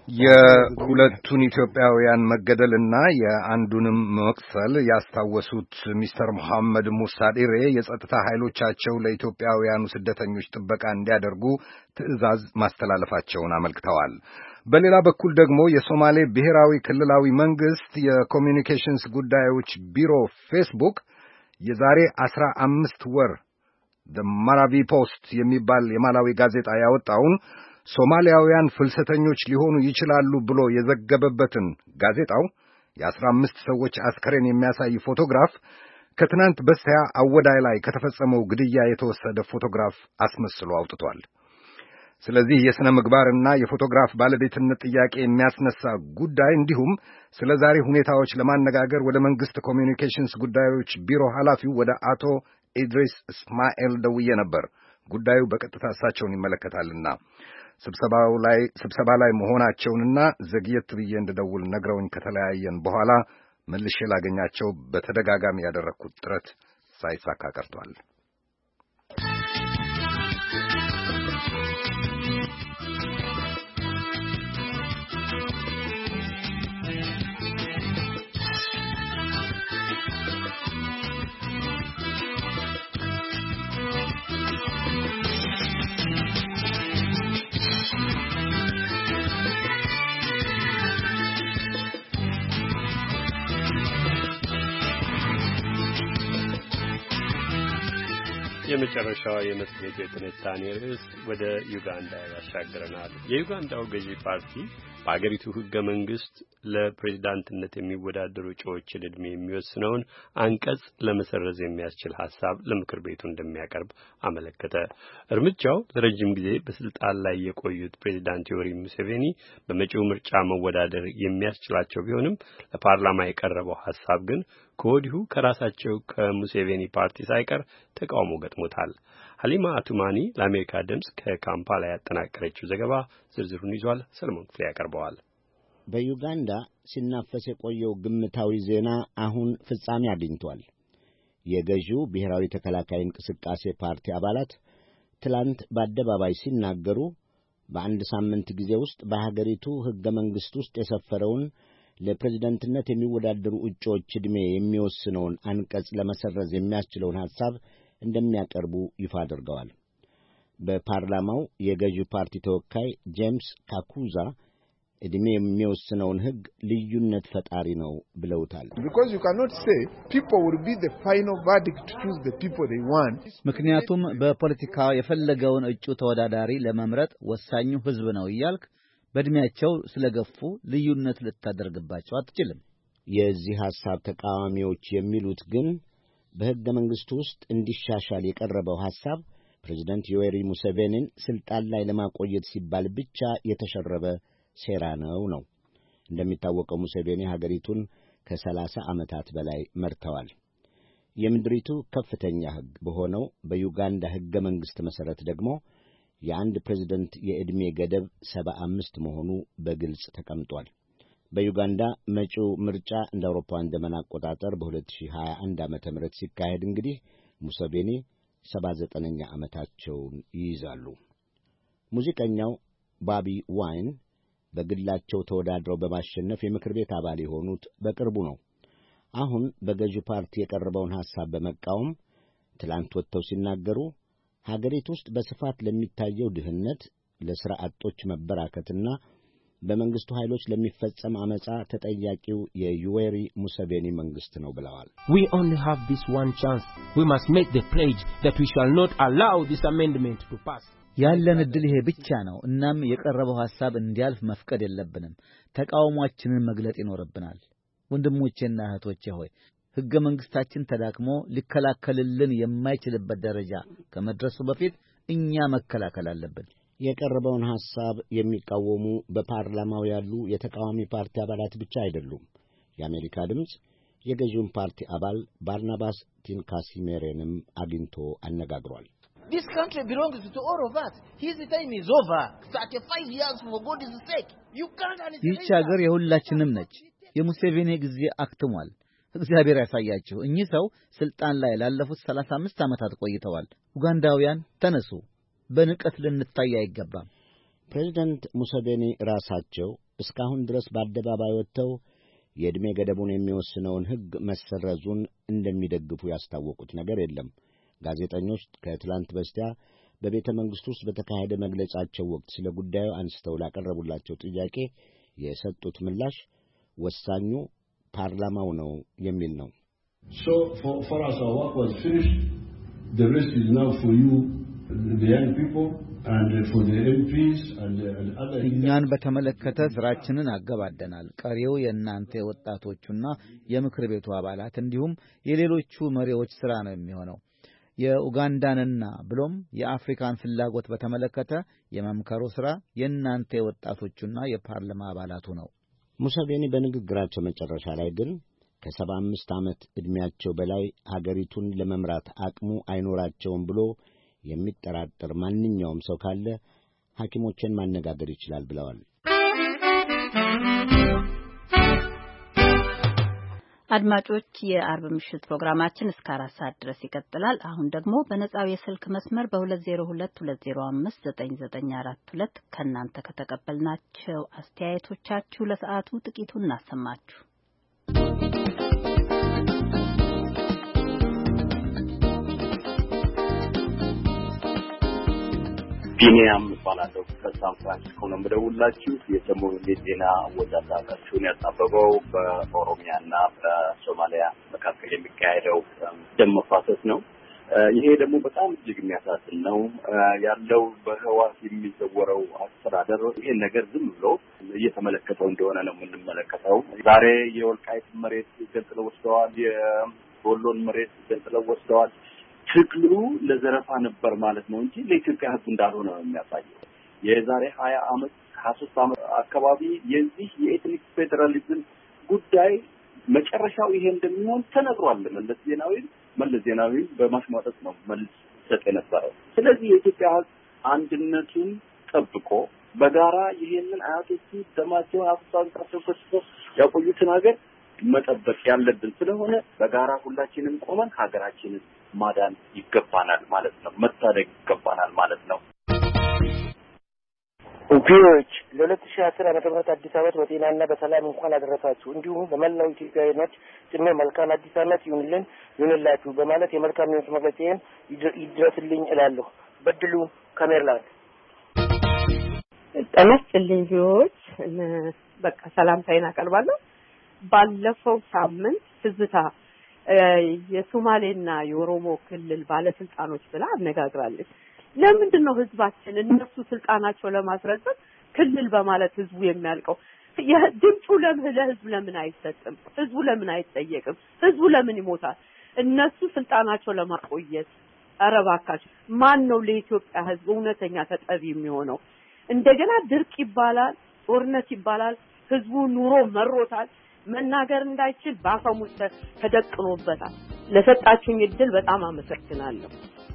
የሁለቱን ኢትዮጵያውያን መገደልና የአንዱንም መቅሰል ያስታወሱት ሚስተር መሐመድ ሙሳ ዲሬ የጸጥታ ኃይሎቻቸው ለኢትዮጵያውያኑ ስደተኞች ጥበቃ እንዲያደርጉ ትዕዛዝ ማስተላለፋቸውን አመልክተዋል። በሌላ በኩል ደግሞ የሶማሌ ብሔራዊ ክልላዊ መንግስት የኮሚኒኬሽንስ ጉዳዮች ቢሮ ፌስቡክ የዛሬ 15 ወር the Maravi Post የሚባል የማላዊ ጋዜጣ ያወጣውን ሶማሊያውያን ፍልሰተኞች ሊሆኑ ይችላሉ ብሎ የዘገበበትን ጋዜጣው የ15 ሰዎች አስከሬን የሚያሳይ ፎቶግራፍ ከትናንት በስቲያ አወዳይ ላይ ከተፈጸመው ግድያ የተወሰደ ፎቶግራፍ አስመስሎ አውጥቷል። ስለዚህ የሥነ ምግባርና የፎቶግራፍ ባለቤትነት ጥያቄ የሚያስነሳ ጉዳይ እንዲሁም ስለ ዛሬ ሁኔታዎች ለማነጋገር ወደ መንግስት ኮሚኒኬሽንስ ጉዳዮች ቢሮ ኃላፊው ወደ አቶ ኢድሪስ እስማኤል ደውዬ ነበር። ጉዳዩ በቀጥታ እሳቸውን ይመለከታልና ስብሰባ ላይ መሆናቸውንና ዘግየት ብዬ እንድደውል ነግረውኝ ከተለያየን በኋላ መልሼ ላገኛቸው በተደጋጋሚ ያደረግኩት ጥረት ሳይሳካ ቀርቷል። የመጨረሻው የመጽሔት የትንታኔ ርዕስ ወደ ዩጋንዳ ያሻግረናል። የዩጋንዳው ገዢ ፓርቲ በአገሪቱ ሕገ መንግስት ለፕሬዝዳንትነት የሚወዳደሩ እጩዎችን ዕድሜ የሚወስነውን አንቀጽ ለመሰረዝ የሚያስችል ሐሳብ ለምክር ቤቱ እንደሚያቀርብ አመለከተ። እርምጃው ለረጅም ጊዜ በስልጣን ላይ የቆዩት ፕሬዝዳንት ዮዌሪ ሙሴቬኒ በመጪው ምርጫ መወዳደር የሚያስችላቸው ቢሆንም ለፓርላማ የቀረበው ሐሳብ ግን ከወዲሁ ከራሳቸው ከሙሴቬኒ ፓርቲ ሳይቀር ተቃውሞ ገጥሞታል። ሀሊማ አቱማኒ ለአሜሪካ ድምፅ ከካምፓላ ያጠናቀረችው ዘገባ ዝርዝሩን ይዟል። ሰለሞን ክፍሌ ያቀርበዋል። በዩጋንዳ ሲናፈስ የቆየው ግምታዊ ዜና አሁን ፍጻሜ አግኝቷል። የገዢው ብሔራዊ ተከላካይ እንቅስቃሴ ፓርቲ አባላት ትላንት በአደባባይ ሲናገሩ በአንድ ሳምንት ጊዜ ውስጥ በሀገሪቱ ሕገ መንግሥት ውስጥ የሰፈረውን ለፕሬዝደንትነት የሚወዳደሩ እጩዎች ዕድሜ የሚወስነውን አንቀጽ ለመሰረዝ የሚያስችለውን ሐሳብ እንደሚያቀርቡ ይፋ አድርገዋል። በፓርላማው የገዢው ፓርቲ ተወካይ ጄምስ ካኩዛ ዕድሜ የሚወስነውን ሕግ ልዩነት ፈጣሪ ነው ብለውታል። ምክንያቱም በፖለቲካ የፈለገውን እጩ ተወዳዳሪ ለመምረጥ ወሳኙ ሕዝብ ነው እያልክ በዕድሜያቸው ስለገፉ ልዩነት ልታደርግባቸው አትችልም። የዚህ ሐሳብ ተቃዋሚዎች የሚሉት ግን በሕገ መንግሥቱ ውስጥ እንዲሻሻል የቀረበው ሐሳብ ፕሬዝደንት ዮዌሪ ሙሴቬኒን ስልጣን ላይ ለማቆየት ሲባል ብቻ የተሸረበ ሴራ ነው። እንደሚታወቀው ሙሴቬኒ ሀገሪቱን ከ30 ዓመታት በላይ መርተዋል። የምድሪቱ ከፍተኛ ሕግ በሆነው በዩጋንዳ ሕገ መንግሥት መሠረት ደግሞ የአንድ ፕሬዝደንት የዕድሜ ገደብ 75 መሆኑ በግልጽ ተቀምጧል። በዩጋንዳ መጪው ምርጫ እንደ አውሮፓውያን ዘመን አቆጣጠር በ2021 ዓ.ም ሲካሄድ እንግዲህ ሙሴቬኒ 79ኛ ዓመታቸውን ይይዛሉ። ሙዚቀኛው ባቢ ዋይን በግላቸው ተወዳድረው በማሸነፍ የምክር ቤት አባል የሆኑት በቅርቡ ነው። አሁን በገዢው ፓርቲ የቀረበውን ሐሳብ በመቃወም ትላንት ወጥተው ሲናገሩ ሀገሪቱ ውስጥ በስፋት ለሚታየው ድህነት፣ ለሥራ አጦች መበራከትና በመንግስቱ ኃይሎች ለሚፈጸም አመጻ ተጠያቂው የዩዌሪ ሙሴቬኒ መንግስት ነው ብለዋል። We only have this one chance. We must make the pledge that we shall not allow this amendment to pass. ያለን ዕድል ይሄ ብቻ ነው። እናም የቀረበው ሐሳብ እንዲያልፍ መፍቀድ የለብንም። ተቃውሟችንን መግለጥ ይኖርብናል። ወንድሞቼና እህቶቼ ሆይ ሕገ መንግስታችን ተዳክሞ ሊከላከልልን የማይችልበት ደረጃ ከመድረሱ በፊት እኛ መከላከል አለብን። የቀረበውን ሐሳብ የሚቃወሙ በፓርላማው ያሉ የተቃዋሚ ፓርቲ አባላት ብቻ አይደሉም። የአሜሪካ ድምፅ የገዢውን ፓርቲ አባል ባርናባስ ቲንካሲሜሬንም አግኝቶ አነጋግሯል። This country belongs to all of us. His time is over. 35 years for God's sake. You can't. ይህች ሀገር የሁላችንም ነች። የሙሴቬኒ ጊዜ አክትሟል። እግዚአብሔር ያሳያችሁ። እኚህ ሰው ስልጣን ላይ ላለፉት 35 ዓመታት ቆይተዋል። ኡጋንዳውያን ተነሱ። በንቀት ልንታይ አይገባም። ፕሬዝዳንት ሙሴቬኒ ራሳቸው እስካሁን ድረስ በአደባባይ ወጥተው የዕድሜ ገደቡን የሚወስነውን ሕግ መሰረዙን እንደሚደግፉ ያስታወቁት ነገር የለም። ጋዜጠኞች ከትላንት በስቲያ በቤተ መንግሥት ውስጥ በተካሄደ መግለጫቸው ወቅት ስለ ጉዳዩ አንስተው ላቀረቡላቸው ጥያቄ የሰጡት ምላሽ ወሳኙ ፓርላማው ነው የሚል ነው። So for us our work was finished. The rest is now for you, the young people, and for the MPs and other. እኛን በተመለከተ ስራችንን አገባደናል። ቀሪው የእናንተ የወጣቶቹና የምክር ቤቱ አባላት እንዲሁም የሌሎቹ መሪዎች ስራ ነው የሚሆነው። የኡጋንዳንና ብሎም የአፍሪካን ፍላጎት በተመለከተ የመምከሩ ስራ የእናንተ የወጣቶቹና የፓርላማ አባላቱ ነው። ሙሴቬኒ በንግግራቸው መጨረሻ ላይ ግን ከ75 ዓመት ዕድሜያቸው በላይ ሀገሪቱን ለመምራት አቅሙ አይኖራቸውም ብሎ የሚጠራጠር ማንኛውም ሰው ካለ ሐኪሞችን ማነጋገር ይችላል ብለዋል። አድማጮች የአርብ ምሽት ፕሮግራማችን እስከ 4 ሰዓት ድረስ ይቀጥላል። አሁን ደግሞ በነጻው የስልክ መስመር በ2022059942 ከእናንተ ከተቀበልናቸው አስተያየቶቻችሁ ለሰዓቱ ጥቂቱን እናሰማችሁ። ቢኒያም ባላለው ከሳን ፍራንሲስኮ ነው የምደውላችሁ። የሰሞኑን የዜና አወጣጣችሁን ያጣበበው በኦሮሚያና በሶማሊያ መካከል የሚካሄደው ደም መፋሰስ ነው። ይሄ ደግሞ በጣም እጅግ የሚያሳዝን ነው። ያለው በህዋስ የሚዘወረው አስተዳደር ይሄን ነገር ዝም ብሎ እየተመለከተው እንደሆነ ነው የምንመለከተው። ዛሬ የወልቃይት መሬት ገንጥለው ወስደዋል። የወሎን መሬት ገንጥለው ወስደዋል። ትግሉ ለዘረፋ ነበር ማለት ነው እንጂ ለኢትዮጵያ ህዝብ እንዳልሆነ ነው የሚያሳየው። የዛሬ 20 ዓመት 23 ዓመት አካባቢ የዚህ የኤትኒክ ፌደራሊዝም ጉዳይ መጨረሻው ይሄ እንደሚሆን ተነግሯል። መለስ ዜናዊ በማሽሟጠጥ ነው መልስ ሰጠ የነበረው። ስለዚህ የኢትዮጵያ ህዝብ አንድነቱን ጠብቆ በጋራ ይሄንን አያቶቹ ደማቸውን አፍሳንታቸው ያቆዩትን ሀገር መጠበቅ ያለብን ስለሆነ በጋራ ሁላችንም ቆመን ሀገራችንን ማዳን ይገባናል ማለት ነው። መታደግ ይገባናል ማለት ነው። ኦፒዎች ለ2010 ዓመተ ምህረት አዲስ ዓመት በጤናና በሰላም እንኳን አደረሳችሁ። እንዲሁም በመላው ኢትዮጵያውያኖች ጭምር መልካም አዲስ ዓመት ይሁንላችሁ በማለት የመልካም ምኞት መግለጫዬን ይድረስልኝ እላለሁ። በድሉ ከሜሪላንድ። ጠናስልኝ ቪዎች በቃ ሰላምታዬን አቀርባለሁ። ባለፈው ሳምንት ትዝታ የሶማሌና የኦሮሞ ክልል ባለስልጣኖች ብላ አነጋግራለች። ለምንድን ነው ህዝባችን እነሱ ስልጣናቸው ለማስረዘም ክልል በማለት ህዝቡ የሚያልቀው? ድምፁ ለህዝብ ለምን አይሰጥም? ህዝቡ ለምን አይጠየቅም? ህዝቡ ለምን ይሞታል? እነሱ ስልጣናቸው ለማቆየት ኧረ እባካችሁ ማን ነው ለኢትዮጵያ ህዝብ እውነተኛ ተጠሪ የሚሆነው? እንደገና ድርቅ ይባላል፣ ጦርነት ይባላል። ህዝቡ ኑሮ መሮታል። መናገር እንዳይችል ባፈሙት ተደቅኖበታል። ለሰጣችሁኝ እድል በጣም አመሰግናለሁ።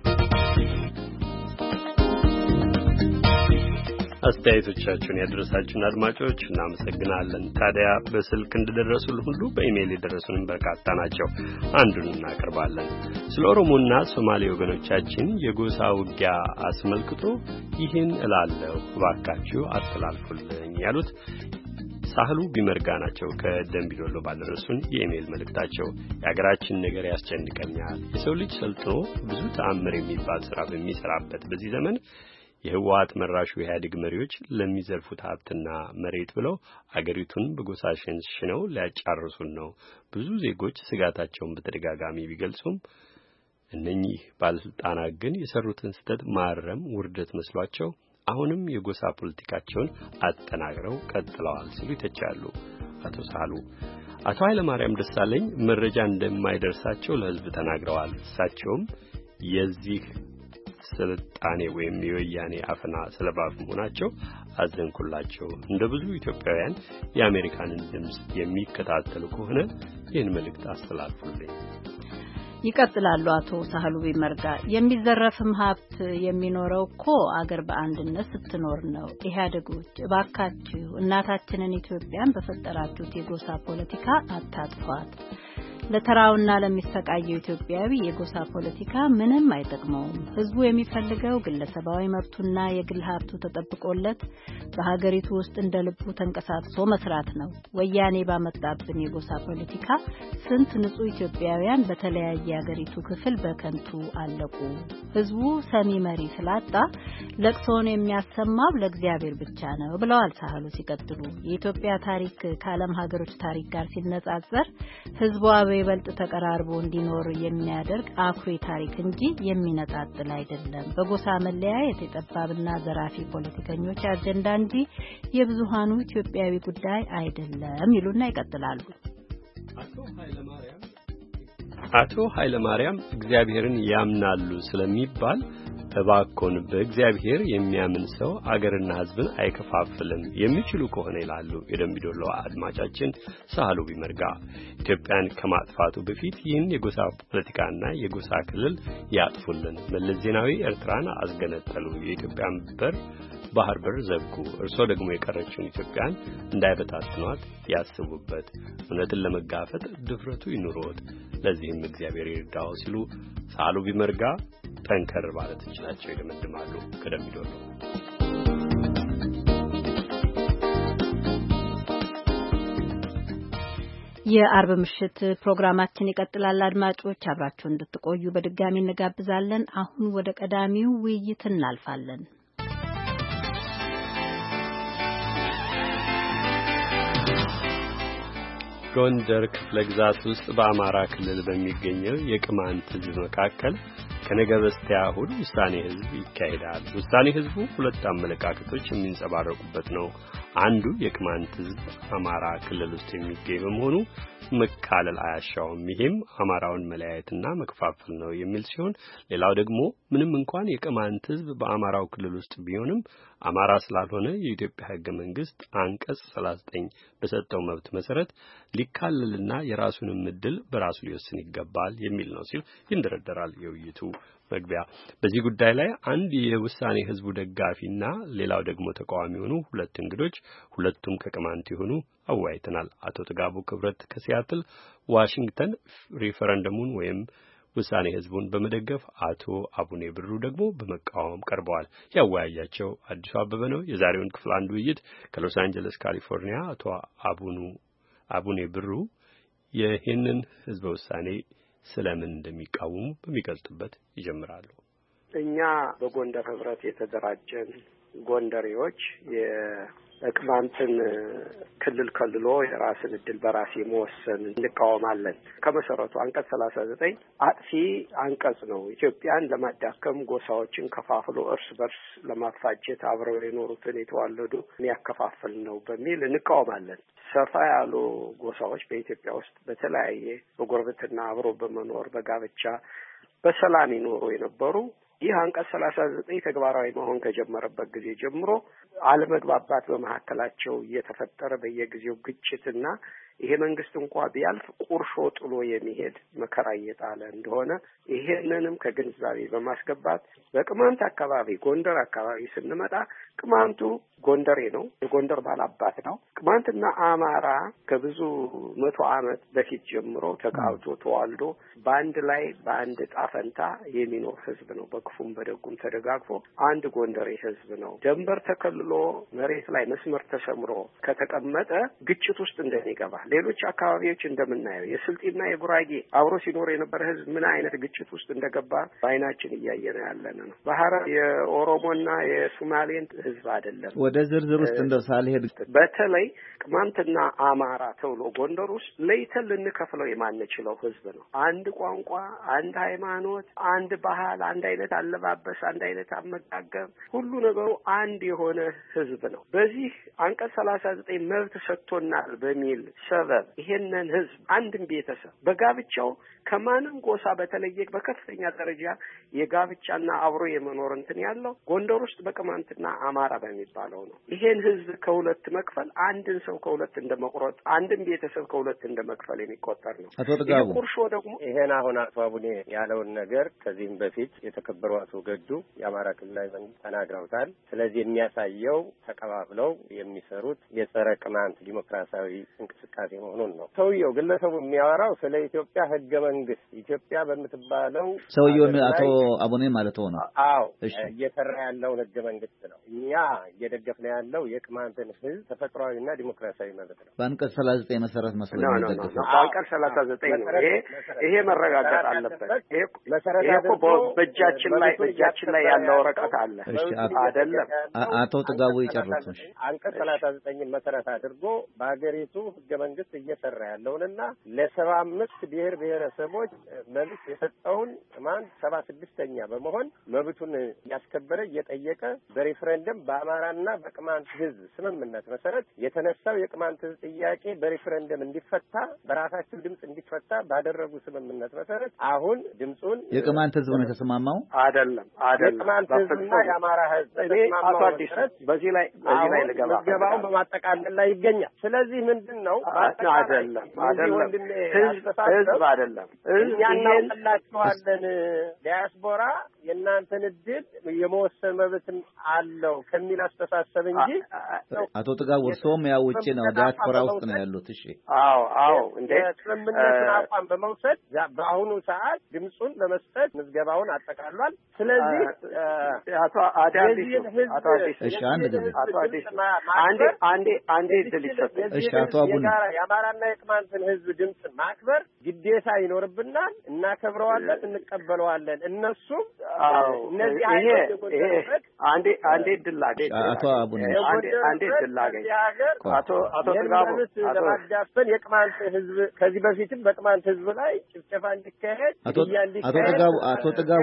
አስተያየቶቻችሁን ያደረሳችሁን አድማጮች እናመሰግናለን። ታዲያ በስልክ እንደደረሱን ሁሉ በኢሜይል የደረሱን በርካታ ናቸው። አንዱን እናቀርባለን። ስለ ኦሮሞና ሶማሌ ወገኖቻችን የጎሳ ውጊያ አስመልክቶ ይህን እላለሁ እባካችሁ አስተላልፉልኝ ያሉት ሳህሉ ቢመርጋ ናቸው። ከደምቢዶሎ ባደረሱን የኢሜይል መልእክታቸው የሀገራችን ነገር ያስጨንቀኛል። የሰው ልጅ ሰልጥኖ ብዙ ተአምር የሚባል ስራ በሚሰራበት በዚህ ዘመን የህወሓት መራሹ ኢህአዴግ መሪዎች ለሚዘርፉት ሀብትና መሬት ብለው አገሪቱን በጎሳ ሸንሽነው ሊያጫርሱን ነው። ብዙ ዜጎች ስጋታቸውን በተደጋጋሚ ቢገልጹም እነኚህ ባለስልጣናት ግን የሰሩትን ስህተት ማረም ውርደት መስሏቸው አሁንም የጎሳ ፖለቲካቸውን አጠናክረው ቀጥለዋል ሲሉ ይተቻሉ። አቶ ሳህሉ አቶ ኃይለማርያም ደሳለኝ መረጃ እንደማይደርሳቸው ለህዝብ ተናግረዋል። እሳቸውም የዚህ ስልጣኔ ወይም የወያኔ አፈና ሰለባ መሆናቸው አዘንኩላቸው። እንደ ብዙ ኢትዮጵያውያን የአሜሪካንን ድምጽ የሚከታተሉ ከሆነ ይህን መልእክት አስተላልፉልኝ። ይቀጥላሉ አቶ ሳህሉ ቢመርጋ። የሚዘረፍም ሀብት የሚኖረው እኮ አገር በአንድነት ስትኖር ነው። ኢህአዴጎች እባካችሁ እናታችንን ኢትዮጵያን በፈጠራችሁት የጎሳ ፖለቲካ አታጥፏት። ለተራውና ለሚሰቃየው ኢትዮጵያዊ የጎሳ ፖለቲካ ምንም አይጠቅመውም። ህዝቡ የሚፈልገው ግለሰባዊ መብቱና የግል ሀብቱ ተጠብቆለት በሀገሪቱ ውስጥ እንደ ልቡ ተንቀሳቅሶ መስራት ነው። ወያኔ ባመጣብን የጎሳ ፖለቲካ ስንት ንጹህ ኢትዮጵያውያን በተለያየ የሀገሪቱ ክፍል በከንቱ አለቁ። ህዝቡ ሰሚ መሪ ስላጣ ለቅሶውን የሚያሰማው ለእግዚአብሔር ብቻ ነው ብለዋል ሳህሉ ሲቀጥሉ። የኢትዮጵያ ታሪክ ከዓለም ሀገሮች ታሪክ ጋር ሲነጻጸር ህዝቡ ይበልጥ ተቀራርቦ እንዲኖር የሚያደርግ አኩሪ ታሪክ እንጂ የሚነጣጥል አይደለም። በጎሳ መለያየት የጠባብና ዘራፊ ፖለቲከኞች አጀንዳ እንጂ የብዙሃኑ ኢትዮጵያዊ ጉዳይ አይደለም ይሉና ይቀጥላሉ። አቶ ኃይለማርያም እግዚአብሔርን ያምናሉ ስለሚባል እባክዎን በእግዚአብሔር የሚያምን ሰው አገርና ሕዝብን አይከፋፍልም የሚችሉ ከሆነ ይላሉ የደምቢዶሎ አድማጫችን ሳህሉ ቢመርጋ። ኢትዮጵያን ከማጥፋቱ በፊት ይህን የጎሳ ፖለቲካና የጎሳ ክልል ያጥፉልን። መለስ ዜናዊ ኤርትራን አስገነጠሉ። የኢትዮጵያን በር ባህር በር ዘጉ። እርሶ ደግሞ የቀረችውን ኢትዮጵያን እንዳይበታትኗት ያስቡበት፣ እውነትን ለመጋፈጥ ድፍረቱ ይኑሮት፣ ለዚህም እግዚአብሔር ይርዳው ሲሉ ሳሉ ቢመርጋ ጠንከር ማለት እንችላቸው ይደመድማሉ። ከደምቢዶሎ የአርብ ምሽት ፕሮግራማችን ይቀጥላል። አድማጮች አብራችሁን እንድትቆዩ በድጋሚ እንጋብዛለን። አሁን ወደ ቀዳሚው ውይይት እናልፋለን። ጎንደር ክፍለ ግዛት ውስጥ በአማራ ክልል በሚገኘው የቅማንት ሕዝብ መካከል ከነገ በስቲያ እሁድ ውሳኔ ሕዝብ ይካሄዳል። ውሳኔ ሕዝቡ ሁለት አመለካከቶች የሚንጸባረቁበት ነው። አንዱ የቅማንት ሕዝብ አማራ ክልል ውስጥ የሚገኝ በመሆኑ መካለል አያሻውም፣ ይሄም አማራውን መለያየትና መከፋፈል ነው የሚል ሲሆን፣ ሌላው ደግሞ ምንም እንኳን የቅማንት ሕዝብ በአማራው ክልል ውስጥ ቢሆንም አማራ ስላልሆነ የኢትዮጵያ ሕገ መንግስት አንቀጽ 39 በሰጠው መብት መሰረት ሊካለልና የራሱንም ዕድል በራሱ ሊወስን ይገባል የሚል ነው ሲል ይንደረደራል የውይይቱ መግቢያ። በዚህ ጉዳይ ላይ አንድ የውሳኔ ሕዝቡ ደጋፊና ሌላው ደግሞ ተቃዋሚ የሆኑ ሁለት እንግዶች ሁለቱም ከቅማንት የሆኑ አወያይተናል። አቶ ጥጋቡ ክብረት ከሲያትል ዋሽንግተን ሪፈረንደሙን ወይም ውሳኔ ሕዝቡን በመደገፍ አቶ አቡኔ ብሩ ደግሞ በመቃወም ቀርበዋል። ያወያያቸው አዲሱ አበበ ነው። የዛሬውን ክፍል አንድ ውይይት ከሎስ አንጀለስ ካሊፎርኒያ አቶ አቡኔ ብሩ ይህንን ሕዝበ ውሳኔ ስለምን እንደሚቃወሙ በሚገልጹበት ይጀምራሉ። እኛ በጎንደር ህብረት የተደራጀን ጎንደሬዎች የቅማንትን ክልል ከልሎ የራስን እድል በራስ መወሰን እንቃወማለን። ከመሰረቱ አንቀጽ 39 አጥፊ አንቀጽ ነው። ኢትዮጵያን ለማዳከም ጎሳዎችን ከፋፍሎ እርስ በርስ ለማፋጀት አብረው የኖሩትን የተዋለዱ የሚያከፋፍል ነው በሚል እንቃወማለን። ሰፋ ያሉ ጎሳዎች በኢትዮጵያ ውስጥ በተለያየ በጎረቤትና አብሮ በመኖር በጋብቻ በሰላም ይኖሩ የነበሩ ይህ አንቀጽ 39 ተግባራዊ መሆን ከጀመረበት ጊዜ ጀምሮ አለመግባባት በመካከላቸው እየተፈጠረ በየጊዜው ግጭትና ይሄ መንግስት እንኳን ቢያልፍ ቁርሾ ጥሎ የሚሄድ መከራ እየጣለ እንደሆነ ይሄንንም ከግንዛቤ በማስገባት በቅማንት አካባቢ ጎንደር አካባቢ ስንመጣ ቅማንቱ ጎንደሬ ነው፣ የጎንደር ባላባት ነው። ቅማንትና አማራ ከብዙ መቶ ዓመት በፊት ጀምሮ ተጋብቶ ተዋልዶ በአንድ ላይ በአንድ ጣፈንታ የሚኖር ህዝብ ነው። በክፉም በደጉም ተደጋግፎ አንድ ጎንደሬ ህዝብ ነው። ደንበር ተከልሎ መሬት ላይ መስመር ተሰምሮ ከተቀመጠ ግጭት ውስጥ እንደሚገባ ሌሎች አካባቢዎች እንደምናየው የስልጤና የጉራጌ አብሮ ሲኖር የነበረ ህዝብ ምን አይነት ግጭት ውስጥ እንደገባ በአይናችን እያየን ያለን ነው። በሐረር የኦሮሞና የሶማሌን ህዝብ አይደለም። ወደ ዝርዝር ውስጥ እንደው ሳልሄድ በተለይ ቅማንትና አማራ ተብሎ ጎንደር ውስጥ ለይተን ልንከፍለው የማንችለው ህዝብ ነው። አንድ ቋንቋ፣ አንድ ሃይማኖት፣ አንድ ባህል፣ አንድ አይነት አለባበስ፣ አንድ አይነት አመጋገብ፣ ሁሉ ነገሩ አንድ የሆነ ህዝብ ነው። በዚህ አንቀጽ 39 መብት ሰጥቶናል በሚል ሰበብ ይሄንን ህዝብ አንድም ቤተሰብ በጋብቻው ከማንም ጎሳ በተለየ በከፍተኛ ደረጃ የጋብቻና አብሮ የመኖር እንትን ያለው ጎንደር ውስጥ በቅማንትና አማራ በሚባለው ነው። ይሄን ህዝብ ከሁለት መክፈል አንድን ሰው ከሁለት እንደመቁረጥ፣ አንድን ቤተሰብ ከሁለት እንደመክፈል የሚቆጠር ነው። አቶ ጥጋቡ ቁርሾ ደግሞ ይሄን አሁን አቶ አቡኔ ያለውን ነገር ከዚህም በፊት የተከበሩ አቶ ገዱ የአማራ ክልላዊ መንግስት ተናግረውታል። ስለዚህ የሚያሳየው ተቀባብለው የሚሰሩት የጸረ ቅማንት ዲሞክራሲያዊ እንቅስቃሴ መሆኑን ነው። ሰውየው ግለሰቡ የሚያወራው ስለ ኢትዮጵያ ህገ መንግስት ኢትዮጵያ በምትባለው ሰውየውን አቶ አቡኔ ማለት ነው። አዎ እየሰራ ያለውን ህገ መንግስት ነው። እኛ እየደገፍን ያለው የቅማንትን ህዝብ ተፈጥሯዊና ዲሞክራሲያዊ መብት ነው። በአንቀጽ 39 መሰረት መስሎ ነው። በአንቀጽ 39 ነው። ይሄ መረጋገጥ አለበት። ይሄ እኮ በእጃችን ላይ ያለው ወረቀት አለ አይደለም። አቶ ጥጋቡ ይጨርሱ። አንቀጽ 39 መሰረት አድርጎ በአገሪቱ ህገ መንግስት እየሰራ ያለውንና ለ75 ብሔር ብሔረሰቦች መብት የሰጠውን ቅማንት 76ኛ በመሆን መብቱን ያስከበረ እየጠየቀ በሪፈረንደም በአማራና በቅማንት ህዝብ ስምምነት መሰረት የተነሳው የቅማንት ህዝብ ጥያቄ በሪፈረንደም እንዲፈታ በራሳቸው ድምጽ እንዲፈታ ባደረጉ ስምምነት መሰረት አሁን ድምጹን የቅማንት ህዝብ ነው የተስማማው። አይደለም የቅማንት ህዝብና የአማራ ህዝብ አቶ አዲስ በዚህ ላይ ምዝገባውን በማጠቃለል ላይ ይገኛል። ስለዚህ ምንድነው አይደለም ህዝብ አይደለም እኛ እናውቅላችኋለን ዲያስፖራ የእናንተን እድል የመወሰን መብትም አለው ከሚል አስተሳሰብ እንጂ አቶ ጥጋቡ እርስዎም ያው ውጪ ነው ዲያስፖራ ውስጥ ነው ያሉት። እሺ አዎ እንደ ስምምነቱን አቋም በመውሰድ በአሁኑ ሰዓት ድምጹን ለመስጠት ምዝገባውን አጠቃሏል። ስለዚህ አቶ አዲስ እሺ አንዴ ድል ይሰጣል። እሺ አቶ አቡነ የአማራና የቅማንትን ህዝብ ድምጽ ማክበር ግዴታ ይኖርብናል። እናከብረዋለን፣ እንቀበለዋለን። እነሱም እነዚህ አንዴ ድል አገኝ አቶ አቡነ አንዴ ድል አገኝ አቶ ጥጋቡ ለማዳፈን የቅማንት ህዝብ ከዚህ በፊትም በቅማንት ህዝብ ላይ ጭፍጨፋ እንዲካሄድ አቶ ጥጋቡ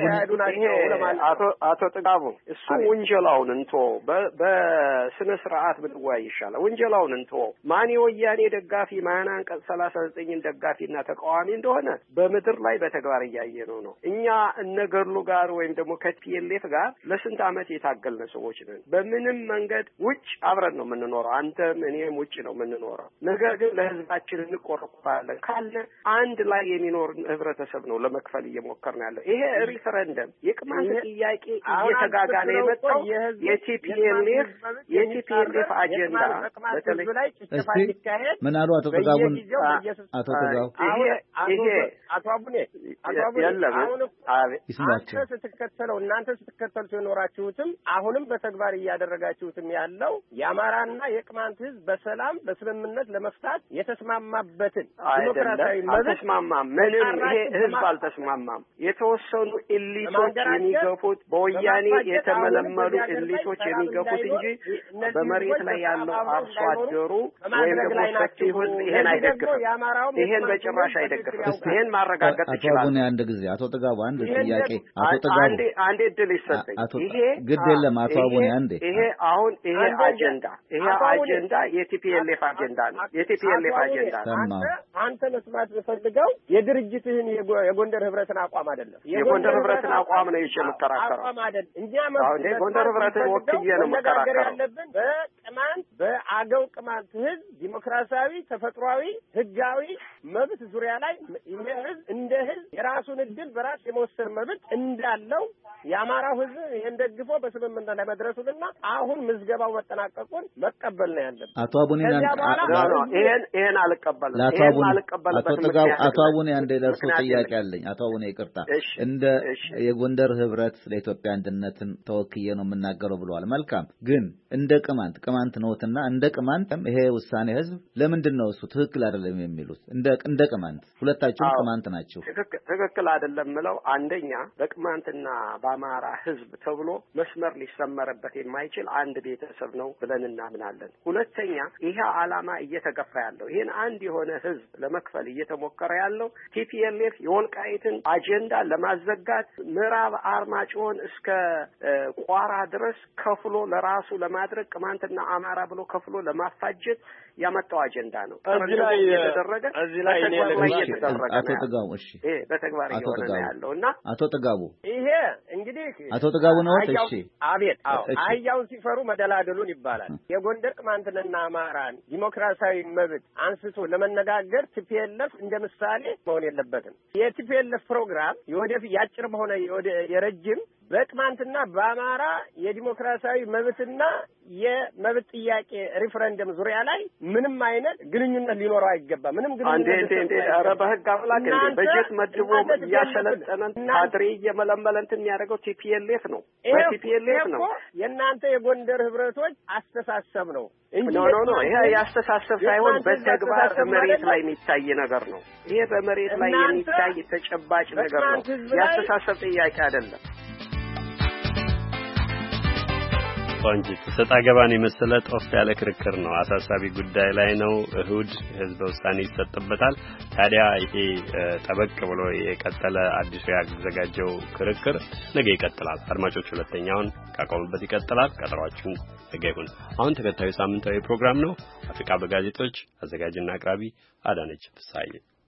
እሱ ወንጀላውን እንቶ በስነ ስርዓት ብትወያይ ይሻላል። ወንጀላውን እንቶ ማን የወያኔ ደጋፊ ማን አንቀጽ 39ን ደጋፊና ተቃዋሚ እንደሆነ በምድር ላይ በተግባር እያየነው ነው። እኛ እነገርሉ ጋር ወይም ደግሞ ከቲኤልኤፍ ጋር ለስንት ዓመት የታገልነ ሰዎች ነን። በምንም መንገድ ውጭ አብረን ነው የምንኖረው። አንተም እኔም ውጭ ነው የምንኖረው። ነገር ግን ለህዝባችን እንቆረቆራለን ካለ አንድ ላይ የሚኖር ህብረተሰብ ነው ለመክፈል እየሞከርን ያለው። ይሄ ሪፈረንደም የቅማንት ጥያቄ እየተጋጋለ የመጣው የቲፒኤልኤፍ አጀንዳ በተለይ ምን አሉ አቶ ጥጋቡን አቶ ጥጋቡ አቶ አቡኔ ይስማቸው እናንተ ስትከተሉት የኖራችሁትም አሁንም በተግባር እያደረጋችሁትም ያለው የአማራና የቅማንት ህዝብ በሰላም በስምምነት ለመፍታት የተስማማበትን ዲሞክራሲያዊ አልተስማማም። ምንም ይሄ ህዝብ አልተስማማም። የተወሰኑ ኢሊቶች የሚገፉት በወያኔ የተመለመሉ ኢሊቶች የሚገፉት እንጂ በመሬት ላይ ያለው አርሶ አደሩ ወይም ደግሞ ሰፊው ህዝብ ይሄን አይደግፍም። ይሄን በጭራሽ አይደግፍም። ይሄን ማረጋገጥ ይችላል። አቶ አቡነ አንድ ጊዜ አቶ ጥጋቡ አንድ ጥያቄ አቶ ጥጋቡ አንዴ ድል ይሰጠኝ። ይሄ ግድ የለም አቶ አቡነ አንዴ ይሄ አጀንዳ የቲፒኤልኤፍ አጀንዳ ነው። የቲፒኤልኤፍ አጀንዳ ነው። አንተ መስማት የምፈልገው የድርጅትህን የጎንደር ህብረትን አቋም አይደለም። የጎንደር ህብረትን አቋም ነው የምከራከረው። አቋም አይደለም። እኛ የጎንደር ህብረትን ወክዬ ነው የምከራከረው። ያለብን በቅማንት በአገው ቅማንት ህዝብ ዲሞክራሲያዊ ተፈጥሯዊ ህጋዊ መብት ዙሪያ ላይ ህዝብ እንደ ህዝብ የራሱን እድል በራስ የመወሰን መብት እንዳለው የአማራው ህዝብ ይሄን ደግፎ በስምምነት ላይ መድረሱንና አሁን ምዝገባው መጠናቀቁን መቀበል ነው ያለብን። አቶ አቡነ ይሄን አልቀበልም። አቶ አቡነ አንዴ ለእርሱ ጥያቄ አለኝ። አቶ አቡነ ይቅርታ፣ እንደ የጎንደር ህብረት ለኢትዮጵያ አንድነትን ተወክዬ ነው የምናገረው ብለዋል። መልካም፣ ግን እንደ ቅማንት ነውትና እንደ ቅማንት ይሄ ውሳኔ ህዝብ ለምንድን ነው እሱ ትክክል አይደለም የሚሉት? እንደ ቅማንት ሁለታችሁም ቅማንት ናቸው። ትክክል አይደለም ምለው አንደኛ በቅማንትና በአማራ ህዝብ ተብሎ መስመር ሊሰመረበት የማይችል አንድ ቤተሰብ ነው ብለን እናምናለን። ሁለተኛ ይሄ ዓላማ እየተገፋ ያለው ይሄን አንድ የሆነ ህዝብ ለመክፈል እየተሞከረ ያለው ቲፒኤልኤፍ የወልቃይትን አጀንዳ ለማዘጋት ምዕራብ አርማጭሆን እስከ ቋራ ድረስ ከፍሎ ለራሱ ለማድረግ ቅማንትና አማራ ብሎ ከፍሎ ለማፋጀት ያመጣው አጀንዳ ነው። እዚህ ላይ አቶ ጥጋቡ በተግባር እየሆነ ያለውና አቶ ጥጋቡ ይሄ እንግዲህ አቶ ጥጋቡ ነው። እሺ አቤት አህያውን ሲፈሩ መደላደሉን ይባላል። የጎንደር ቅማንትንና አማራን ዲሞክራሲያዊ መብት አንስቶ ለመነጋገር ቲፒኤልኤፍ እንደ ምሳሌ መሆን የለበትም። የቲፒኤልኤፍ ፕሮግራም የወደፊት ያጭር በሆነ የረጅም በቅማንትና በአማራ የዲሞክራሲያዊ መብትና የመብት ጥያቄ ሪፈረንደም ዙሪያ ላይ ምንም አይነት ግንኙነት ሊኖረው አይገባም። ምንም ግንኙነት ኧረ በህግ አምላክ በጀት መድቦ እያሰለጠነን ካድሬ እየመለመለ እንትን የሚያደርገው ቲፒኤልኤፍ ነው። በቲፒኤልኤፍ ነው። የእናንተ የጎንደር ህብረቶች አስተሳሰብ ነው እንጂ ኖ ይሄ ያስተሳሰብ ሳይሆን በተግባር መሬት ላይ የሚታይ ነገር ነው። ይሄ በመሬት ላይ የሚታይ ተጨባጭ ነገር ነው። ያስተሳሰብ ጥያቄ አይደለም። ቆንጂት ሰጣ ገባን የመሰለ ጦፍ ያለ ክርክር ነው። አሳሳቢ ጉዳይ ላይ ነው። እሁድ ህዝበ ውሳኔ ይሰጥበታል። ታዲያ ይሄ ጠበቅ ብሎ የቀጠለ አዲሱ ያዘጋጀው ክርክር ነገ ይቀጥላል። አድማጮች ሁለተኛውን ካቆሙበት ይቀጥላል። ቀጠሯችሁን ነገ ይሁን። አሁን ተከታዩ ሳምንታዊ ፕሮግራም ነው። አፍሪካ በጋዜጦች አዘጋጅና አቅራቢ አዳነች ፍሳዬ።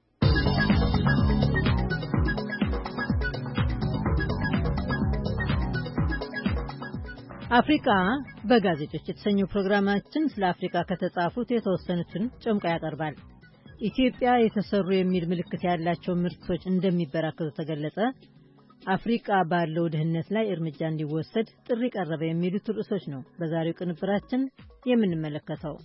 አፍሪካ በጋዜጦች የተሰኘው ፕሮግራማችን ስለ አፍሪካ ከተጻፉት የተወሰኑትን ጨምቆ ያቀርባል። ኢትዮጵያ የተሰሩ የሚል ምልክት ያላቸው ምርቶች እንደሚበራከቱ ተገለጸ፣ አፍሪካ ባለው ድህነት ላይ እርምጃ እንዲወሰድ ጥሪ ቀረበ የሚሉት ርዕሶች ነው በዛሬው ቅንብራችን የምንመለከተው።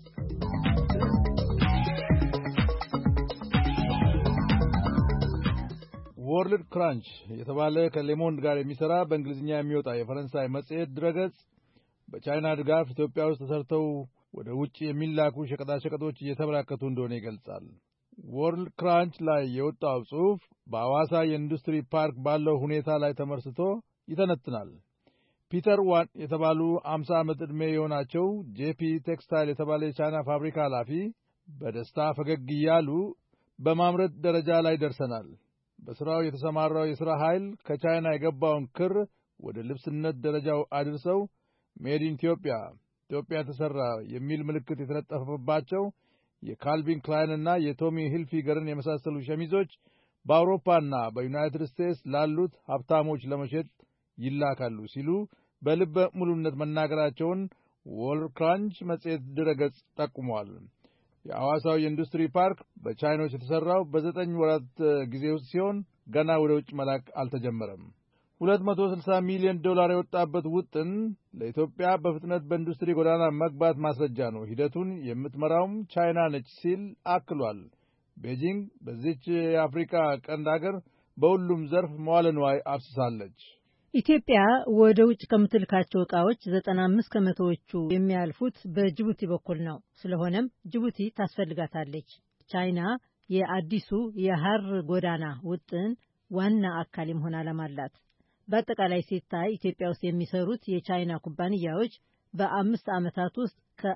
ወርልድ ክራንች የተባለ ከሌሞንድ ጋር የሚሰራ በእንግሊዝኛ የሚወጣ የፈረንሳይ መጽሔት ድረገጽ በቻይና ድጋፍ ኢትዮጵያ ውስጥ ተሰርተው ወደ ውጭ የሚላኩ ሸቀጣሸቀጦች እየተበራከቱ እንደሆነ ይገልጻል። ወርልድ ክራንች ላይ የወጣው ጽሑፍ በአዋሳ የኢንዱስትሪ ፓርክ ባለው ሁኔታ ላይ ተመስርቶ ይተነትናል። ፒተር ዋን የተባሉ 50 ዓመት ዕድሜ የሆናቸው ጄፒ ቴክስታይል የተባለ የቻይና ፋብሪካ ኃላፊ በደስታ ፈገግ እያሉ በማምረት ደረጃ ላይ ደርሰናል። በሥራው የተሰማራው የሥራ ኃይል ከቻይና የገባውን ክር ወደ ልብስነት ደረጃው አድርሰው ሜድ ኢን ኢትዮጵያ ኢትዮጵያ ተሠራ የሚል ምልክት የተለጠፈባቸው የካልቪን ክላይንና የቶሚ ሂልፊገርን የመሳሰሉ ሸሚዞች በአውሮፓና በዩናይትድ ስቴትስ ላሉት ሀብታሞች ለመሸጥ ይላካሉ ሲሉ በልበ ሙሉነት መናገራቸውን ወርልድ ክራንች መጽሔት ድረገጽ ጠቁሟል። የአዋሳው የኢንዱስትሪ ፓርክ በቻይኖች የተሠራው በ9 ወራት ጊዜ ውስጥ ሲሆን ገና ወደ ውጭ መላክ አልተጀመረም። $260 ሚሊዮን የወጣበት ውጥን ለኢትዮጵያ በፍጥነት በኢንዱስትሪ ጎዳና መግባት ማስረጃ ነው። ሂደቱን የምትመራውም ቻይና ነች ሲል አክሏል። ቤጂንግ በዚች የአፍሪካ ቀንድ አገር በሁሉም ዘርፍ መዋለ ንዋይ አፍስሳለች። ኢትዮጵያ ወደ ውጭ ከምትልካቸው ዕቃዎች 95 ከመቶዎቹ የሚያልፉት በጅቡቲ በኩል ነው። ስለሆነም ጅቡቲ ታስፈልጋታለች። ቻይና የአዲሱ የሐር ጎዳና ውጥን ዋና አካል የመሆን ዓላማ አላት። በአጠቃላይ ሲታይ ኢትዮጵያ ውስጥ የሚሰሩት የቻይና ኩባንያዎች በ5 ዓመታት ውስጥ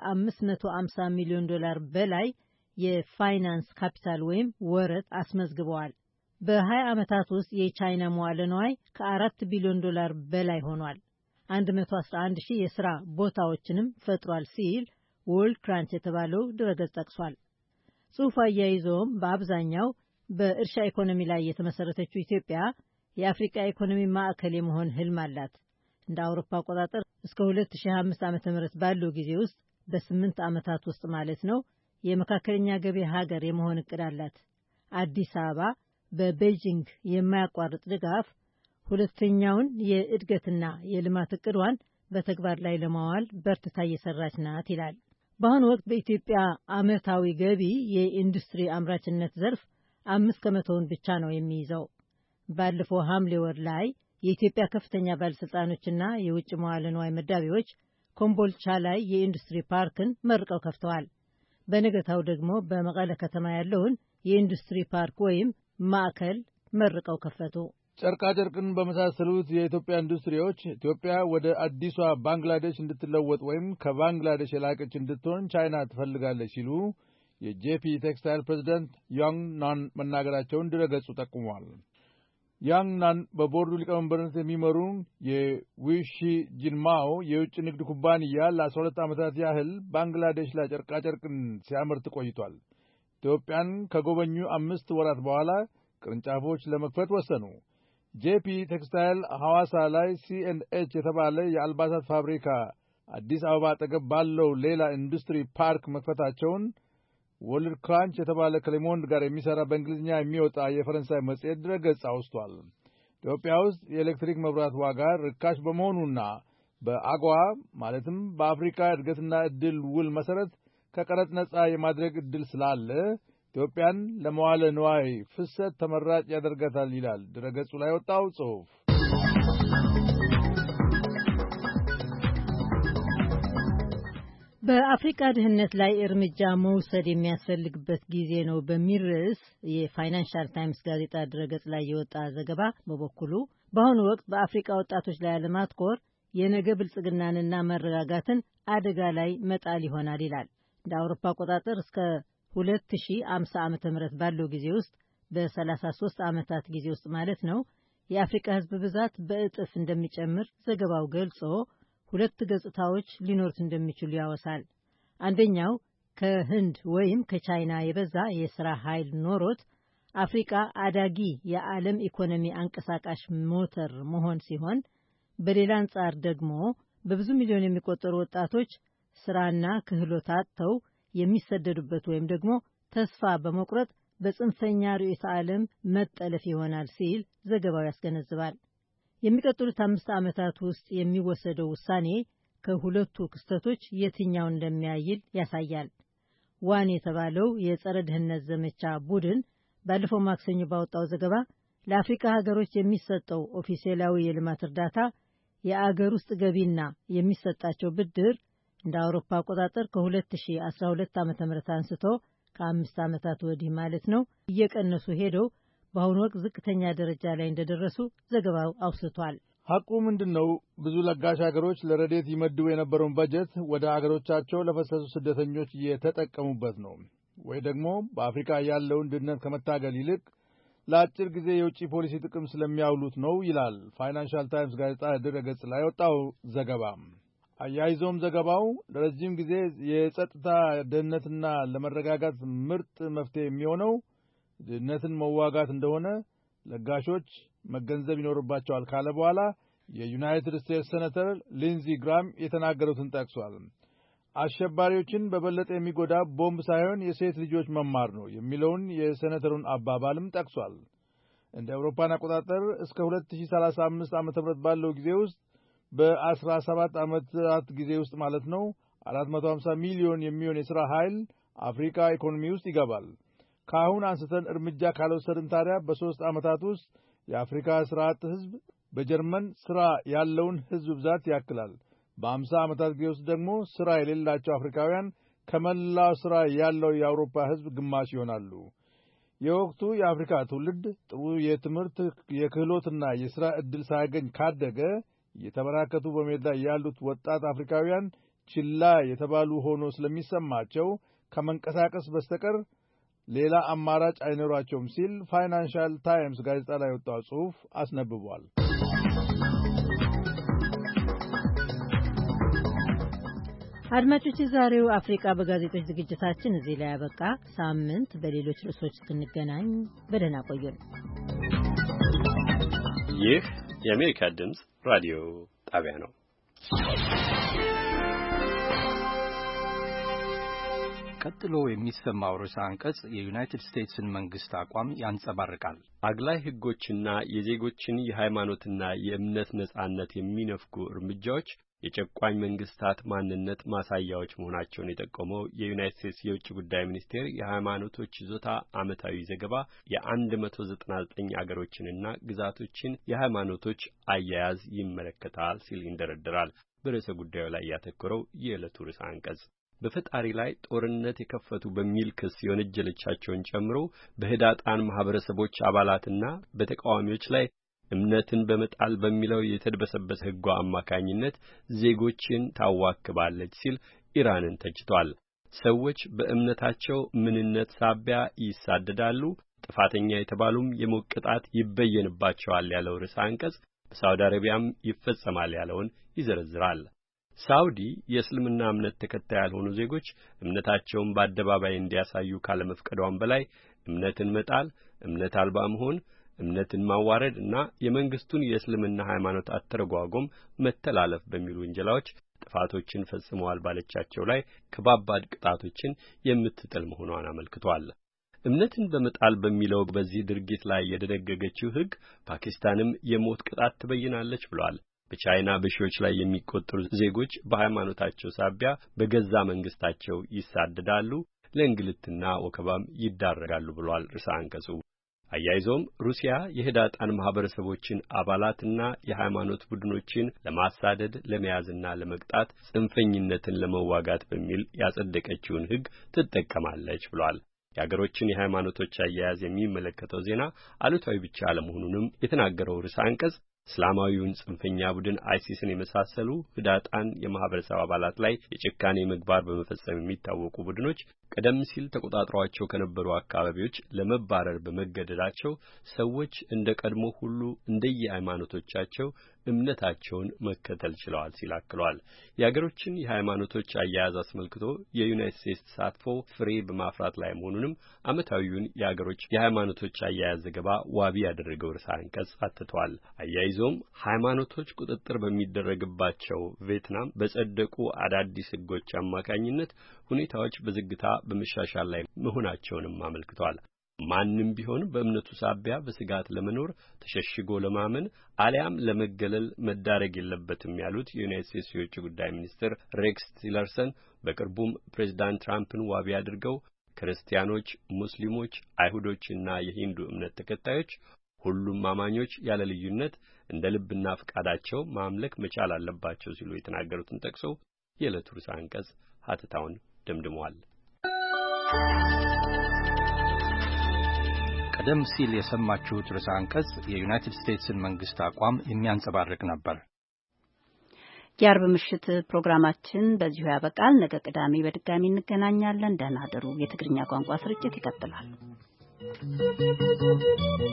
$550 ሚሊዮን በላይ የፋይናንስ ካፒታል ወይም ወረት አስመዝግበዋል። በ20 ዓመታት ውስጥ የቻይና መዋዕለ ንዋይ $4 ቢሊዮን በላይ ሆኗል። 111 ሺህ የሥራ ቦታዎችንም ፈጥሯል ሲል ወርልድ ክራንች የተባለው ድረገጽ ጠቅሷል። ጽሑፉ አያይዞም በአብዛኛው በእርሻ ኢኮኖሚ ላይ የተመሰረተችው ኢትዮጵያ የአፍሪካ ኢኮኖሚ ማዕከል የመሆን ህልም አላት። እንደ አውሮፓ አቆጣጠር እስከ 2005 ዓ.ም ባለው ጊዜ ውስጥ በ8 ዓመታት ውስጥ ማለት ነው የመካከለኛ ገቢ ሀገር የመሆን እቅድ አላት። አዲስ አበባ በቤጂንግ የማያቋርጥ ድጋፍ ሁለተኛውን የእድገትና የልማት እቅዷን በተግባር ላይ ለማዋል በርትታ እየሰራች ናት ይላል። በአሁኑ ወቅት በኢትዮጵያ ዓመታዊ ገቢ የኢንዱስትሪ አምራችነት ዘርፍ 5 ከመቶውን ብቻ ነው የሚይዘው። ባለፈው ሐምሌ ወር ላይ የኢትዮጵያ ከፍተኛ ባለስልጣኖችና የውጭ መዋዕለ ንዋይ መዳቢዎች ኮምቦልቻ ላይ የኢንዱስትሪ ፓርክን መርቀው ከፍተዋል። በነገታው ደግሞ በመቀለ ከተማ ያለውን የኢንዱስትሪ ፓርክ ወይም ማዕከል መርቀው ከፈቱ። ጨርቃጨርቅን በመሳሰሉት የኢትዮጵያ ኢንዱስትሪዎች ኢትዮጵያ ወደ አዲሷ ባንግላዴሽ እንድትለወጥ ወይም ከባንግላዴሽ የላቀች እንድትሆን ቻይና ትፈልጋለች ሲሉ የጄፒ ቴክስታይል ፕሬዚደንት ያንግ ናን መናገራቸውን ድረገጹ ጠቁሟል። ያንግ ናን በቦርዱ ሊቀመንበርነት የሚመሩ የዊሺ ጂንማኦ የውጭ ንግድ ኩባንያ ለ12 ዓመታት ያህል ባንግላዴሽ ላይ ጨርቃጨርቅን ሲያመርት ቆይቷል። ኢትዮጵያን ከጎበኙ 5 ወራት በኋላ ቅርንጫፎች ለመክፈት ወሰኑ። ጄፒ ቴክስታይል ሐዋሳ ላይ C&H የተባለ የአልባሳት ፋብሪካ አዲስ አበባ አጠገብ ባለው ሌላ ኢንዱስትሪ ፓርክ መክፈታቸውን ወርልድ ክራንች የተባለ ከሌሞንድ ጋር የሚሠራ በእንግሊዝኛ የሚወጣ የፈረንሳይ መጽሔት ድረገጽ አውስቷል። ኢትዮጵያ ውስጥ የኤሌክትሪክ መብራት ዋጋ ርካሽ በመሆኑና በአጓ ማለትም በአፍሪካ እድገትና ዕድል ውል መሠረት ከቀረጥ ነጻ የማድረግ ዕድል ስላለ ኢትዮጵያን ለመዋለ ንዋይ ፍሰት ተመራጭ ያደርጋታል ይላል ድረገጹ ላይ ወጣው ጽሑፍ። በአፍሪካ ድህነት ላይ እርምጃ መውሰድ የሚያስፈልግበት ጊዜ ነው በሚል ርዕስ የፋይናንሻል ታይምስ ጋዜጣ ድረገጽ ላይ የወጣ ዘገባ በበኩሉ በአሁኑ ወቅት በአፍሪካ ወጣቶች ላይ ያለማትኮር የነገ ብልጽግናንና መረጋጋትን አደጋ ላይ መጣል ይሆናል ይላል። እንደ አውሮፓ አቆጣጠር እስከ 2050 ዓ.ም ባለው ጊዜ ውስጥ በ33 ዓመታት ጊዜ ውስጥ ማለት ነው የአፍሪካ ሕዝብ ብዛት በእጥፍ እንደሚጨምር ዘገባው ገልጾ 2 ገጽታዎች ሊኖሩት እንደሚችሉ ያወሳል። አንደኛው ከህንድ ወይም ከቻይና የበዛ የሥራ ኃይል ኖሮት አፍሪካ አዳጊ የዓለም ኢኮኖሚ አንቀሳቃሽ ሞተር መሆን ሲሆን፣ በሌላ አንጻር ደግሞ በብዙ ሚሊዮን የሚቆጠሩ ወጣቶች ስራና ክህሎት አጥተው የሚሰደዱበት ወይም ደግሞ ተስፋ በመቁረጥ በጽንፈኛ ርዕዮተ ዓለም መጠለፍ ይሆናል ሲል ዘገባው ያስገነዝባል። የሚቀጥሉት 5 ዓመታት ውስጥ የሚወሰደው ውሳኔ ከሁለቱ ክስተቶች የትኛው እንደሚያይል ያሳያል። ዋን የተባለው የጸረ ድህነት ዘመቻ ቡድን ባለፈው ማክሰኞ ባወጣው ዘገባ ለአፍሪካ ሀገሮች የሚሰጠው ኦፊሴላዊ የልማት እርዳታ የአገር ውስጥ ገቢና የሚሰጣቸው ብድር እንደ አውሮፓ አቆጣጠር ከ2012 ዓ.ም አንስቶ ከ5 ዓመታት ወዲህ ማለት ነው እየቀነሱ ሄደው በአሁኑ ወቅት ዝቅተኛ ደረጃ ላይ እንደደረሱ ዘገባው አውስቷል። ሐቁ ምንድነው? ብዙ ለጋሽ ሀገሮች ለረዴት ይመድቡ የነበረውን በጀት ወደ አገሮቻቸው ለፈሰሱ ስደተኞች እየተጠቀሙበት ነው፣ ወይ ደግሞ በአፍሪካ ያለውን ድህነት ከመታገል ይልቅ ለአጭር ጊዜ የውጭ ፖሊሲ ጥቅም ስለሚያውሉት ነው ይላል ፋይናንሻል ታይምስ ጋዜጣ ድረ-ገጽ ላይ ወጣው ዘገባ። አያይዞም ዘገባው ለረጅም ጊዜ የጸጥታ ደህንነትና ለመረጋጋት ምርጥ መፍትሄ የሚሆነው ድህነትን መዋጋት እንደሆነ ለጋሾች መገንዘብ ይኖርባቸዋል ካለ በኋላ የዩናይትድ ስቴትስ ሴኔተር ሊንዚ ግራም የተናገሩትን ጠቅሷል። አሸባሪዎችን በበለጠ የሚጎዳ ቦምብ ሳይሆን የሴት ልጆች መማር ነው የሚለውን የሴኔተሩን አባባልም ጠቅሷል። እንደ አውሮፓን አቆጣጠር እስከ 2035 ዓ.ም ባለው ጊዜ ውስጥ በ17 ዓመታት ጊዜ ውስጥ ማለት ነው 450 ሚሊዮን የሚሆን የሥራ ኃይል አፍሪካ ኢኮኖሚ ውስጥ ይገባል። ከአሁን አንስተን እርምጃ ካልወሰድን ታዲያ በ3 ዓመታት ውስጥ የአፍሪካ ሥራ አጥ ሕዝብ በጀርመን ሥራ ያለውን ሕዝብ ብዛት ያክላል። በ50 ዓመታት ጊዜ ውስጥ ደግሞ ሥራ የሌላቸው አፍሪካውያን ከመላው ሥራ ያለው የአውሮፓ ሕዝብ ግማሽ ይሆናሉ። የወቅቱ የአፍሪካ ትውልድ ጥሩ የትምህርት የክህሎትና የሥራ ዕድል ሳያገኝ ካደገ እየተበራከቱ በሜዳ ያሉት ወጣት አፍሪካውያን ችላ የተባሉ ሆኖ ስለሚሰማቸው ከመንቀሳቀስ በስተቀር ሌላ አማራጭ አይኖራቸውም ሲል ፋይናንሻል ታይምስ ጋዜጣ ላይ ወጣው ጽሑፍ አስነብቧል። አድማጮች፣ ዛሬው አፍሪካ በጋዜጦች ዝግጅታችን እዚህ ላይ ያበቃ። ሳምንት በሌሎች ርዕሶች እስክንገናኝ በደህና ቆዩን። ይህ የአሜሪካ ድምፅ ራዲዮ ጣቢያ ነው። ቀጥሎ የሚሰማው ርዕሰ አንቀጽ የዩናይትድ ስቴትስን መንግስት አቋም ያንጸባርቃል። አግላይ ሕጎችና የዜጎችን የሃይማኖትና የእምነት ነጻነት የሚነፍጉ እርምጃዎች የጨቋኝ መንግስታት ማንነት ማሳያዎች መሆናቸውን የጠቆመው የዩናይትድ ስቴትስ የውጭ ጉዳይ ሚኒስቴር የሃይማኖቶች ይዞታ ዓመታዊ ዘገባ የ199 አገሮችንና ግዛቶችን የሃይማኖቶች አያያዝ ይመለከታል ሲል ይንደረደራል። በርዕሰ ጉዳዩ ላይ ያተኮረው የዕለቱ ርዕሰ አንቀጽ በፈጣሪ ላይ ጦርነት የከፈቱ በሚል ክስ የወነጀለቻቸውን ጨምሮ በህዳጣን ማህበረሰቦች አባላትና በተቃዋሚዎች ላይ እምነትን በመጣል በሚለው የተድበሰበሰ ሕጓ አማካኝነት ዜጎችን ታዋክባለች ሲል ኢራንን ተችቷል። ሰዎች በእምነታቸው ምንነት ሳቢያ ይሳደዳሉ፣ ጥፋተኛ የተባሉም የሞት ቅጣት ይበየንባቸዋል ያለው ርዕሰ አንቀጽ በሳውዲ አረቢያም ይፈጸማል ያለውን ይዘረዝራል። ሳውዲ የእስልምና እምነት ተከታይ ያልሆኑ ዜጎች እምነታቸውን በአደባባይ እንዲያሳዩ ካለመፍቀዷም በላይ እምነትን መጣል፣ እምነት አልባ መሆን፣ እምነትን ማዋረድ እና የመንግስቱን የእስልምና ሃይማኖት አተረጓጎም መተላለፍ በሚሉ ወንጀላዎች ጥፋቶችን ፈጽመዋል ባለቻቸው ላይ ከባባድ ቅጣቶችን የምትጥል መሆኗን አመልክቷል። እምነትን በመጣል በሚለው በዚህ ድርጊት ላይ የደነገገችው ሕግ ፓኪስታንም የሞት ቅጣት ትበይናለች ብሏል። በቻይና በሺዎች ላይ የሚቆጠሩ ዜጎች በሃይማኖታቸው ሳቢያ በገዛ መንግስታቸው ይሳደዳሉ፣ ለእንግልትና ወከባም ይዳረጋሉ ብሏል ርዕሰ አንቀጹ። አያይዞም ሩሲያ የህዳጣን ማህበረሰቦችን አባላትና የሃይማኖት ቡድኖችን ለማሳደድ ለመያዝና ለመቅጣት ጽንፈኝነትን ለመዋጋት በሚል ያጸደቀችውን ሕግ ትጠቀማለች ብሏል። የአገሮችን የሃይማኖቶች አያያዝ የሚመለከተው ዜና አሉታዊ ብቻ አለመሆኑንም የተናገረው ርዕሰ አንቀጽ እስላማዊውን ጽንፈኛ ቡድን አይሲስን የመሳሰሉ ህዳጣን የማህበረሰብ አባላት ላይ የጭካኔ ምግባር በመፈጸም የሚታወቁ ቡድኖች ቀደም ሲል ተቆጣጥሯቸው ከነበሩ አካባቢዎች ለመባረር በመገደዳቸው ሰዎች እንደ ቀድሞ ሁሉ እንደየሃይማኖቶቻቸው እምነታቸውን መከተል ችለዋል ሲል አክሏል። የአገሮችን የሃይማኖቶች አያያዝ አስመልክቶ የዩናይትድ ስቴትስ ተሳትፎ ፍሬ በማፍራት ላይ መሆኑንም ዓመታዊውን የአገሮች የሃይማኖቶች አያያዝ ዘገባ ዋቢ ያደረገው ርዕሰ አንቀጽ አትቷል። አያይዞም ሃይማኖቶች ቁጥጥር በሚደረግባቸው ቪየትናም በጸደቁ አዳዲስ ሕጎች አማካኝነት ሁኔታዎች በዝግታ በመሻሻል ላይ መሆናቸውንም አመልክቷል። ማንም ቢሆን በእምነቱ ሳቢያ በስጋት ለመኖር ተሸሽጎ ለማመን አሊያም ለመገለል መዳረግ የለበትም ያሉት የዩናይትድ ስቴትስ የውጭ ጉዳይ ሚኒስትር ሬክስ ቲለርሰን በቅርቡም ፕሬዝዳንት ትራምፕን ዋቢ አድርገው ክርስቲያኖች፣ ሙስሊሞች፣ አይሁዶችና የሂንዱ እምነት ተከታዮች ሁሉም አማኞች ያለ ልዩነት እንደ ልብና ፈቃዳቸው ማምለክ መቻል አለባቸው ሲሉ የተናገሩትን ጠቅሶ የዕለቱ ርዕሰ አንቀጽ ሀተታውን ደምድመዋል። ቀደም ሲል የሰማችሁት ርዕሰ አንቀጽ የዩናይትድ ስቴትስን መንግስት አቋም የሚያንጸባርቅ ነበር። የአርብ ምሽት ፕሮግራማችን በዚሁ ያበቃል። ነገ ቅዳሜ በድጋሚ እንገናኛለን። ደህና እደሩ። የትግርኛ ቋንቋ ስርጭት ይቀጥላል።